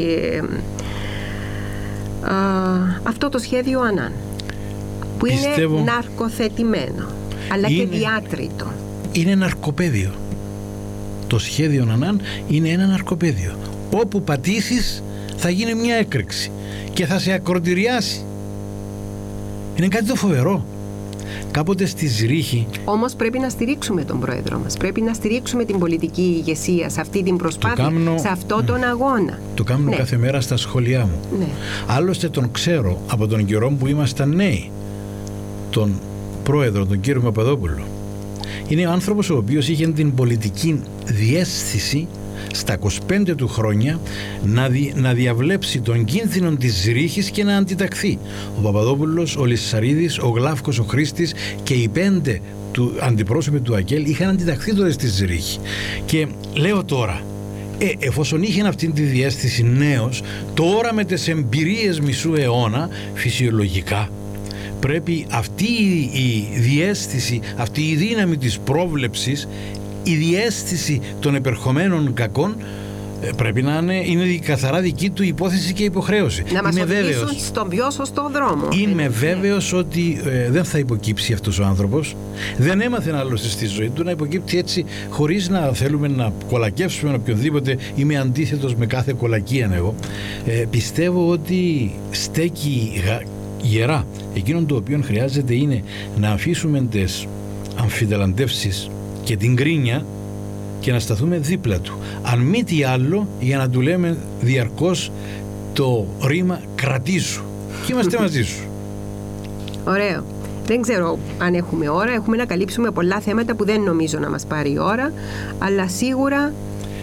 αυτό το σχέδιο Ανάν, που πιστεύω, είναι ναρκοθετημένο αλλά και διάτριτο? Είναι ναρκοπαίδιο. Το σχέδιο Ανάν είναι ένα ναρκοπαίδιο. Όπου πατήσεις θα γίνει μια έκρηξη και θα σε ακροτηριάσει. Είναι κάτι το φοβερό. Κάποτε στη Ζηρίχη. Όμως πρέπει να στηρίξουμε τον πρόεδρο μας. Πρέπει να στηρίξουμε την πολιτική ηγεσία σε αυτή την προσπάθεια, σε αυτό τον αγώνα. Το κάνω κάθε μέρα στα σχολεία μου. Ναι. Άλλωστε τον ξέρω από τον καιρό που ήμασταν νέοι. Τον πρόεδρο, τον κύριο Παπαδόπουλο. Είναι ο άνθρωπος ο οποίος είχε την πολιτική διαίσθηση στα 25 του χρόνια να διαβλέψει τον κίνδυνο της Ζηρίχης και να αντιταχθεί. Ο Παπαδόπουλος, ο Λυσσαρίδης, ο Γλάφκος, ο Χρήστης και οι 5 του αντιπρόσωποι του ΑΚΕΛ είχαν αντιταχθεί τότε στη Ζηρίχη. Και λέω τώρα, εφόσον είχε αυτή τη διαίσθηση νέος, τώρα με τις εμπειρίες μισού αιώνα, φυσιολογικά πρέπει αυτή η διαίσθηση, αυτή η δύναμη της πρόβλεψης, η διαίσθηση των επερχομένων κακών πρέπει να είναι καθαρά δική του υπόθεση και υποχρέωση. Να μας οδηγήσουν στον πιο σωστό δρόμο. Είμαι βέβαιος ότι δεν θα υποκύψει αυτός ο άνθρωπος. Δεν έμαθε άλλωστε στη ζωή του να υποκύψει έτσι, χωρίς να θέλουμε να κολακεύσουμε οποιονδήποτε. Είμαι αντίθετος με κάθε κολακία εγώ. Πιστεύω ότι στέκει γερά. Εκείνον το οποίο χρειάζεται είναι να αφήσουμε τις αμφιταλαντεύσεις και την κρίνια και να σταθούμε δίπλα του. Αν μη τι άλλο, για να του λέμε διαρκώς το ρήμα κρατήσου. Και είμαστε μαζί σου. Ωραίο. Δεν ξέρω αν έχουμε ώρα. Έχουμε να καλύψουμε πολλά θέματα που δεν νομίζω να μας πάρει η ώρα, αλλά σίγουρα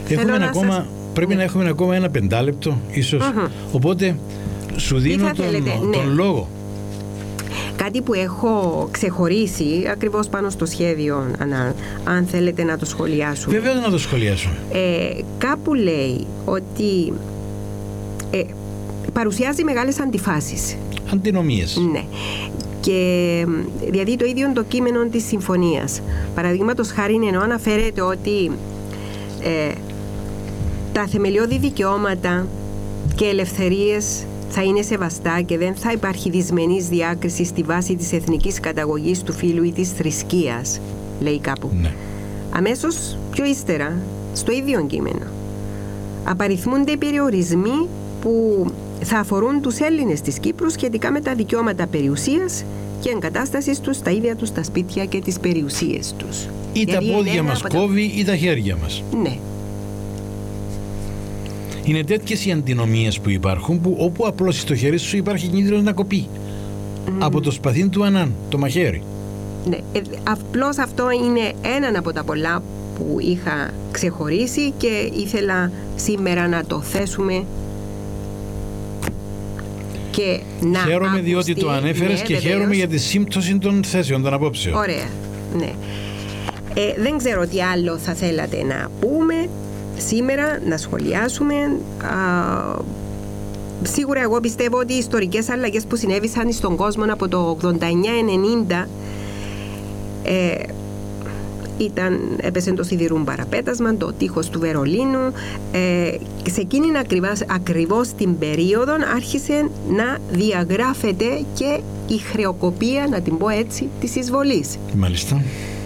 πρέπει να έχουμε ακόμα ένα 5 λεπτό ίσως. Οπότε σου δίνω τον λόγο. Κάτι που έχω ξεχωρίσει ακριβώς πάνω στο σχέδιο, αν θέλετε να το σχολιάσουμε. Βέβαια να το σχολιάσουμε. Κάπου λέει ότι παρουσιάζει μεγάλες αντιφάσεις. Αντινομίες. Ναι. Και δηλαδή το ίδιο το κείμενο της συμφωνίας. Παραδείγματος χάρη, ενώ αναφέρεται ότι τα θεμελιώδη δικαιώματα και ελευθερίες θα είναι σεβαστά και δεν θα υπάρχει δυσμενής διάκριση στη βάση της εθνικής καταγωγής, του φύλου ή της θρησκείας, λέει κάπου. Ναι. Αμέσως πιο ύστερα, στο ίδιο κείμενο, απαριθμούνται οι περιορισμοί που θα αφορούν τους Έλληνες της Κύπρου σχετικά με τα δικαιώματα περιουσίας και εγκατάστασης τους, τα ίδια τους τα σπίτια και τις περιουσίες τους. Ή τα πόδια μας κόβει ή τα χέρια μας. Ναι. Είναι τέτοιες οι αντινομίες που υπάρχουν, που όπου απλώσεις το χέρι σου υπάρχει κίνδυνος να κοπεί. Από το σπαθί του Ανάν, το μαχαίρι. Ναι. Απλώς αυτό είναι έναν από τα πολλά που είχα ξεχωρίσει και ήθελα σήμερα να το θέσουμε και να χαίρομαι ακουστεί. διότι το ανέφερες, ναι, και βεβαίως. χαίρομαι για τη σύμπτωση των θέσεων, των απόψεων. Ωραία, ναι. Δεν ξέρω τι άλλο θα θέλατε να πούμε σήμερα, να σχολιάσουμε. Σίγουρα εγώ πιστεύω ότι οι ιστορικές αλλαγές που συνέβησαν στον κόσμο από το 89-90 έπεσε το σιδηρούν παραπέτασμα, το τείχος του Βερολίνου, σε εκείνη ακριβώς την περίοδο άρχισε να διαγράφεται και η χρεοκοπία, να την πω έτσι, της εισβολής. Μάλιστα.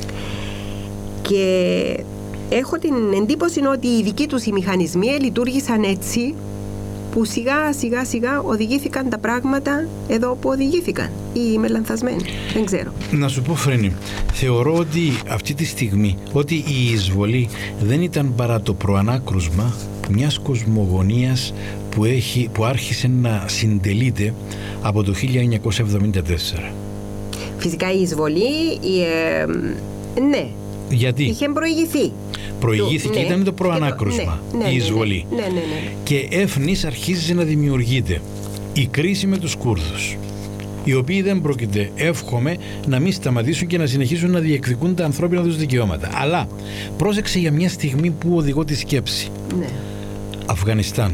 Και έχω την εντύπωση ότι οι δικοί τους οι μηχανισμοί λειτουργήσαν έτσι, που σιγά σιγά οδηγήθηκαν τα πράγματα εδώ που οδηγήθηκαν οι μελανθασμένοι. Δεν ξέρω. Να σου πω, Φρένη, θεωρώ ότι αυτή τη στιγμή ότι η εισβολή δεν ήταν παρά το προανάκρουσμα μιας κοσμογονίας που άρχισε να συντελείται από το 1974. Φυσικά η εισβολή ναι, γιατί είχε προηγηθεί. προηγήθηκε, Ναι, ήταν το προανάκρουσμα, η εισβολή. Ναι. Και έφνης αρχίζει να δημιουργείται η κρίση με τους Κούρδους, οι οποίοι δεν πρόκειται, εύχομαι, να μην σταματήσουν και να συνεχίσουν να διεκδικούν τα ανθρώπινα τους δικαιώματα. Αλλά πρόσεξε για μια στιγμή που οδηγώ τη σκέψη. Ναι. Αφγανιστάν,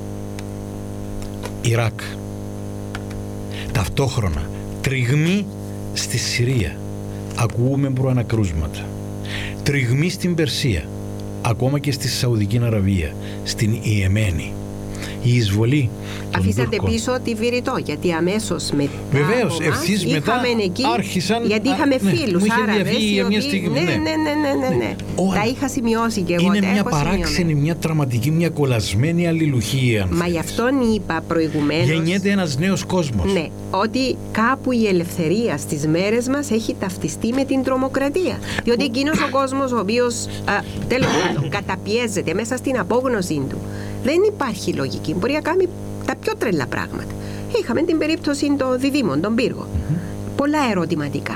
Ιράκ, ταυτόχρονα τριγμή στη Συρία, ακούμε προανακρούσματα. Τριγμή στην Περσία, ακόμα και στη Σαουδική Αραβία, στην Ιεμένη. Η εισβολή των Αφήσατε Τούρκων. πίσω τη Βηρητό, γιατί αμέσως μετά. Βεβαίως, ευθύς μετά εκεί, άρχισαν. γιατί είχαμε φίλους μου είχε Άραβες. διαφύγει για μια στιγμή. Ναι. Όλα. Τα είχα σημειώσει και εγώ. Είναι τα μια έχω παράξενη, σημειωμένα. μια τραυματική, μια κολλασμένη αλληλουχία. Μα γι' αυτόν είπα προηγουμένως. Γεννιέται ένας νέος κόσμος. Ναι, ότι κάπου η ελευθερία στις μέρες μας έχει ταυτιστεί με την τρομοκρατία. Διότι εκείνος ο κόσμος ο οποίος τέλος πάντων καταπιέζεται μέσα στην απόγνωσή του, δεν υπάρχει λογική. Μπορεί να κάνει τα πιο τρελά πράγματα. Είχαμε την περίπτωση των διδήμων, των πύργων. Πολλά ερωτηματικά.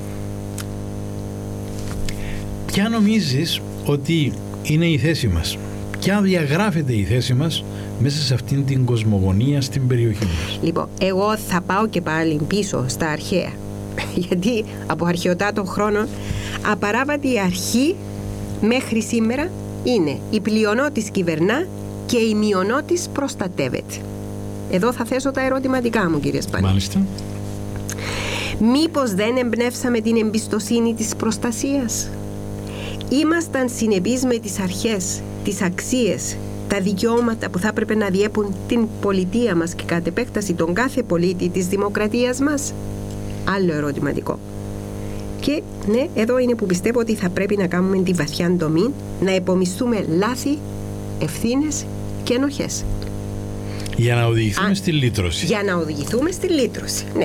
Ποια νομίζεις ότι είναι η θέση μας? Ποια διαγράφεται η θέση μας μέσα σε αυτήν την κοσμογονία στην περιοχή μας? Λοιπόν, εγώ θα πάω και πάλι πίσω στα αρχαία. Γιατί από αρχαιοτάτων χρόνων απαράβατη αρχή μέχρι σήμερα είναι η πλειονότης κυβερνά και η μειονότης προστατεύεται. Εδώ θα θέσω τα ερωτηματικά μου, κύριε Σπανή. Μάλιστα. Μήπως δεν εμπνεύσαμε την εμπιστοσύνη της προστασίας? Ήμασταν συνεπείς με τις αρχές, τις αξίες, τα δικαιώματα που θα έπρεπε να διέπουν την πολιτεία μας και κατ' επέκταση τον κάθε πολίτη της δημοκρατίας μας? Άλλο ερωτηματικό. Και ναι, εδώ είναι που πιστεύω ότι θα πρέπει να κάνουμε τη βαθιά ντομή, να επομισθούμε λάθη, ευθύνες και ενοχές. Για να οδηγηθούμε στη λύτρωση. Για να οδηγηθούμε στη λύτρωση, ναι.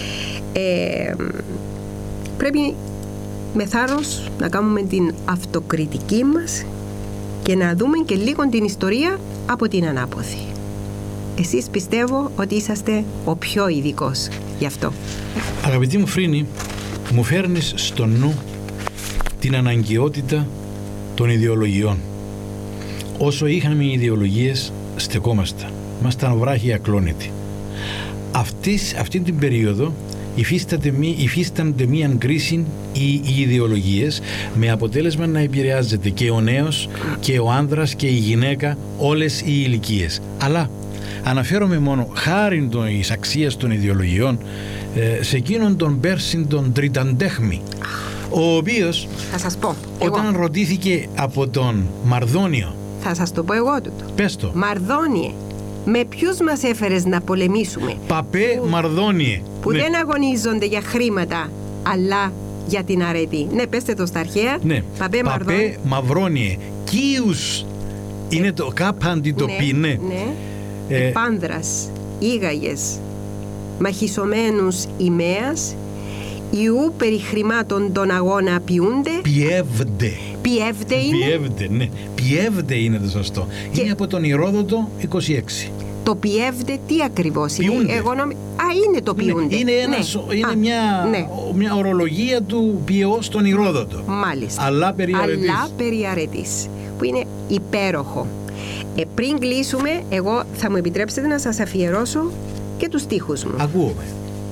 Πρέπει με θάρρος να κάνουμε την αυτοκριτική μας και να δούμε και λίγο την ιστορία από την ανάποδη. Εσείς πιστεύω ότι είσαστε ο πιο ειδικός γι' αυτό. Αγαπητή μου Φρίνη, μου φέρνεις στο νου την αναγκαιότητα των ιδεολογιών. Όσο είχαμε ιδεολογίες, στεκόμασταν. Ήμασταν βράχοι ακλόνητοι. Αυτή την περίοδο υφίστανται μίαν κρίση οι ιδεολογίες, με αποτέλεσμα να επηρεάζεται και ο νέος και ο άνδρας και η γυναίκα, όλες οι ηλικίες. Αλλά αναφέρομαι μόνο χάριν της αξίας των ιδεολογιών σε εκείνον τον Πέρσιν τον Τριταντέχμη, ο οποίος Θα σας πω. όταν ρωτήθηκε από τον Μαρδόνιο, Θα σας το πω εγώ τούτο. πες το, Μαρδόνιε, με ποιους μας έφερες να πολεμήσουμε, Παπέ Μαρδόνιε, που ναι, δεν αγωνίζονται για χρήματα, αλλά για την αρετή. Ναι, πέστε το στα αρχαία. ναι, Παπέ Μαρδόνιε. Παπέ Μαυρόνιε, Κίους είναι το κάπαντι το πι, ναι. Ναι. Πάνδρας, ήγαγες, μαχισωμένους ημέας, ιού περί χρημάτων των αγώνα απειούνται. Πιεύδε. Πιεύτε είναι. Πιεύδε, ναι. Πιεύδε είναι το σωστό. Και- Είναι από τον Ηρόδοτο 26. Το πιεύτε τι ακριβώς είναι. Πιούνται. Είναι το πιούνται. Είναι, είναι μια ορολογία του πιεώς στον Ηρόδοτο. Μάλιστα. Αλλά περί αρετής. Αλλά περί αρετής, που είναι υπέροχο. Πριν κλείσουμε, εγώ θα μου επιτρέψετε να σας αφιερώσω και τους στίχους μου. Ακούομαι.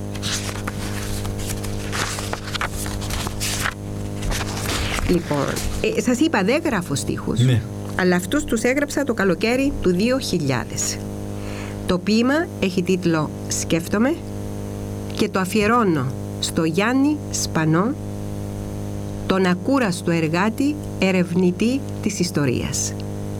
Λοιπόν, σας είπα δεν γράφω στίχους. Ναι. Αλλά αυτούς τους έγραψα το καλοκαίρι του 2000. Το ποίημα έχει τίτλο «Σκέφτομαι» και το αφιερώνω στο Γιάννη Σπανό, τον ακούραστο εργάτη ερευνητή της ιστορίας.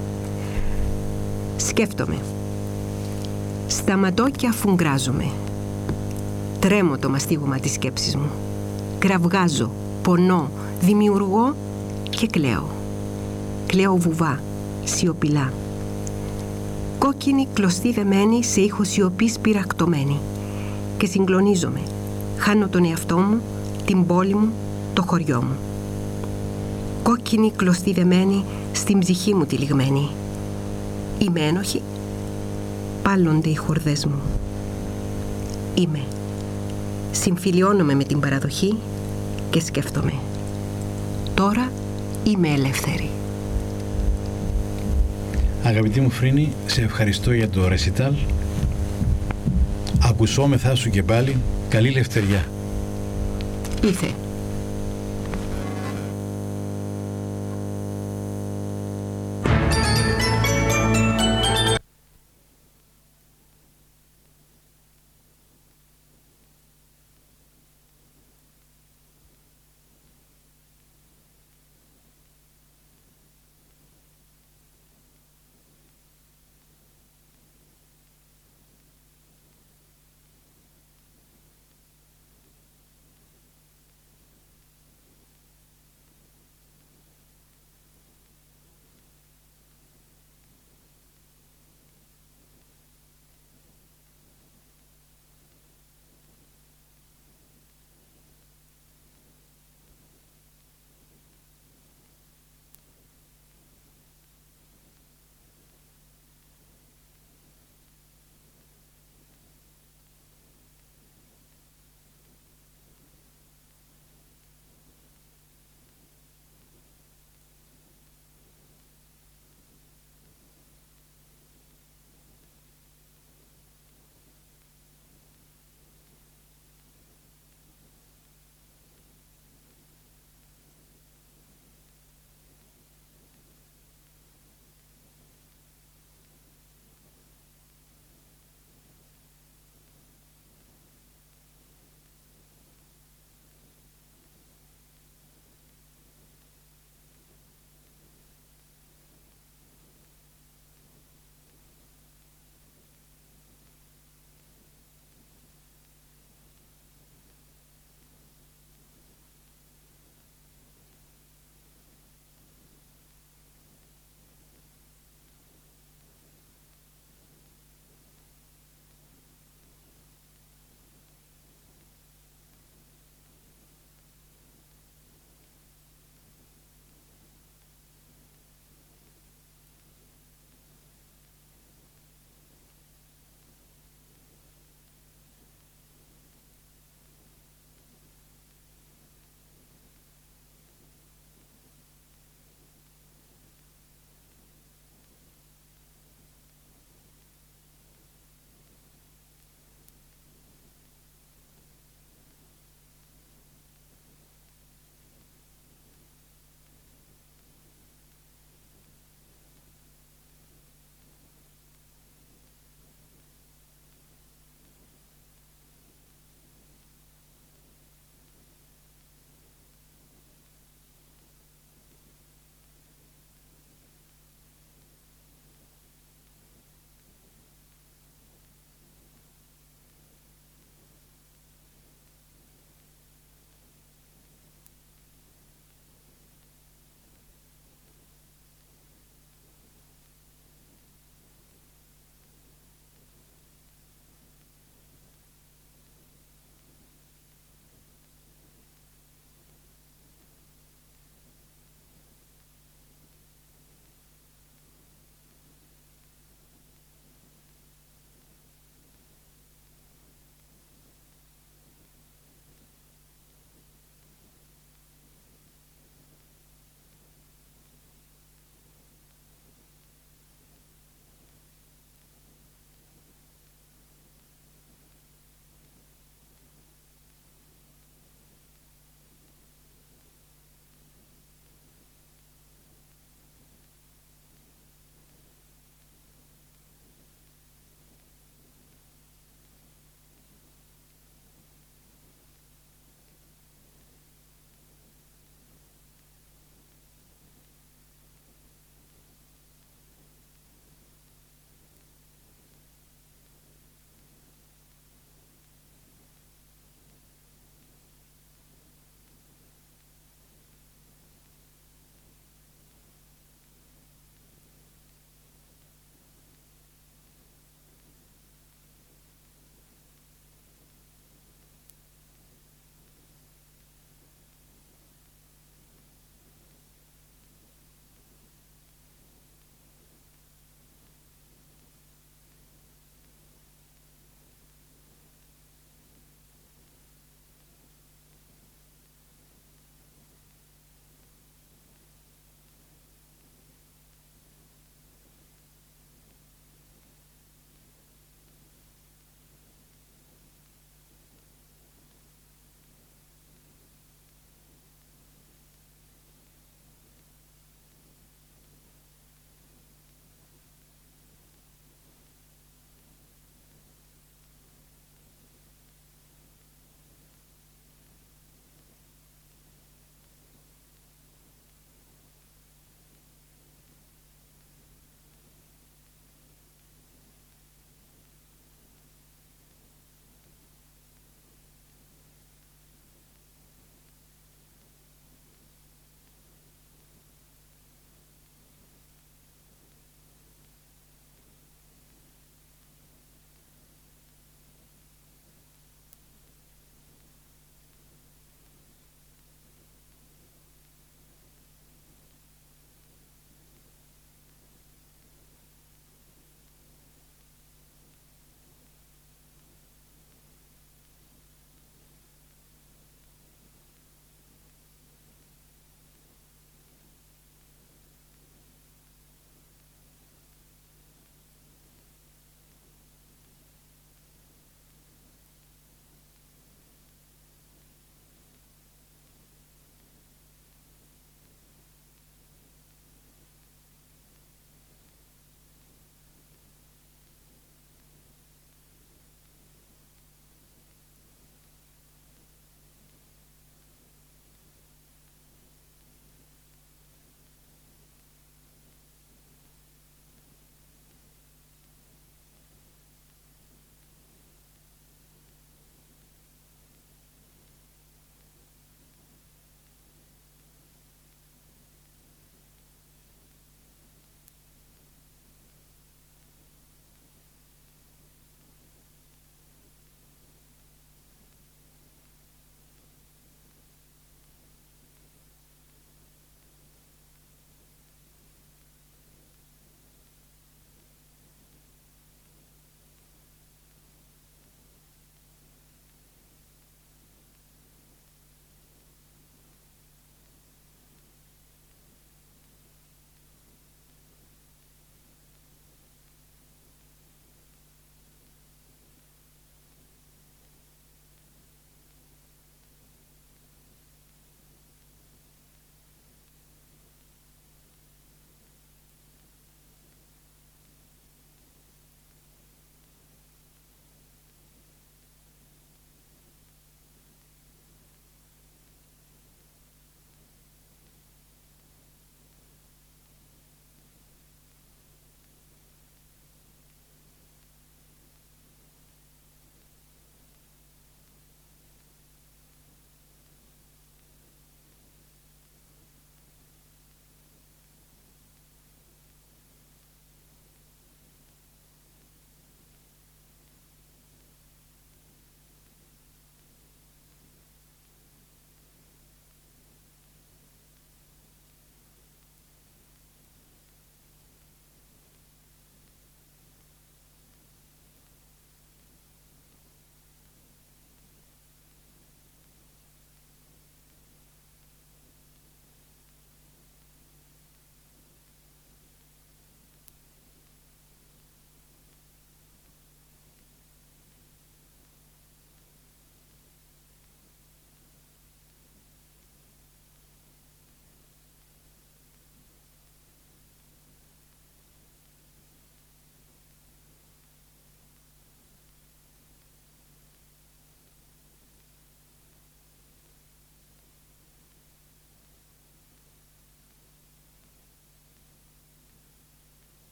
Σκέφτομαι. Σταματώ και αφουγκράζομαι. Τρέμω το μαστίγωμα της σκέψης μου. Κραυγάζω, πονώ, δημιουργώ και κλαίω. Κλαίω βουβά, σιωπηλά. Κόκκινη κλωστή δεμένη σε ήχο σιωπής πυρακτωμένη. Και συγκλονίζομαι. Χάνω τον εαυτό μου, την πόλη μου, το χωριό μου. Κόκκινη κλωστή δεμένη στην ψυχή μου τυλιγμένη. Είμαι ένοχη. Πάλλονται οι χορδές μου. Είμαι. Συμφιλιώνομαι με την παραδοχή και σκέφτομαι. Τώρα είμαι ελεύθερη. Αγαπητή μου Φρίνη, σε ευχαριστώ για το ρεσιτάλ. Ακουσόμεθά σου και πάλι. Καλή λευτεριά. Ήθε.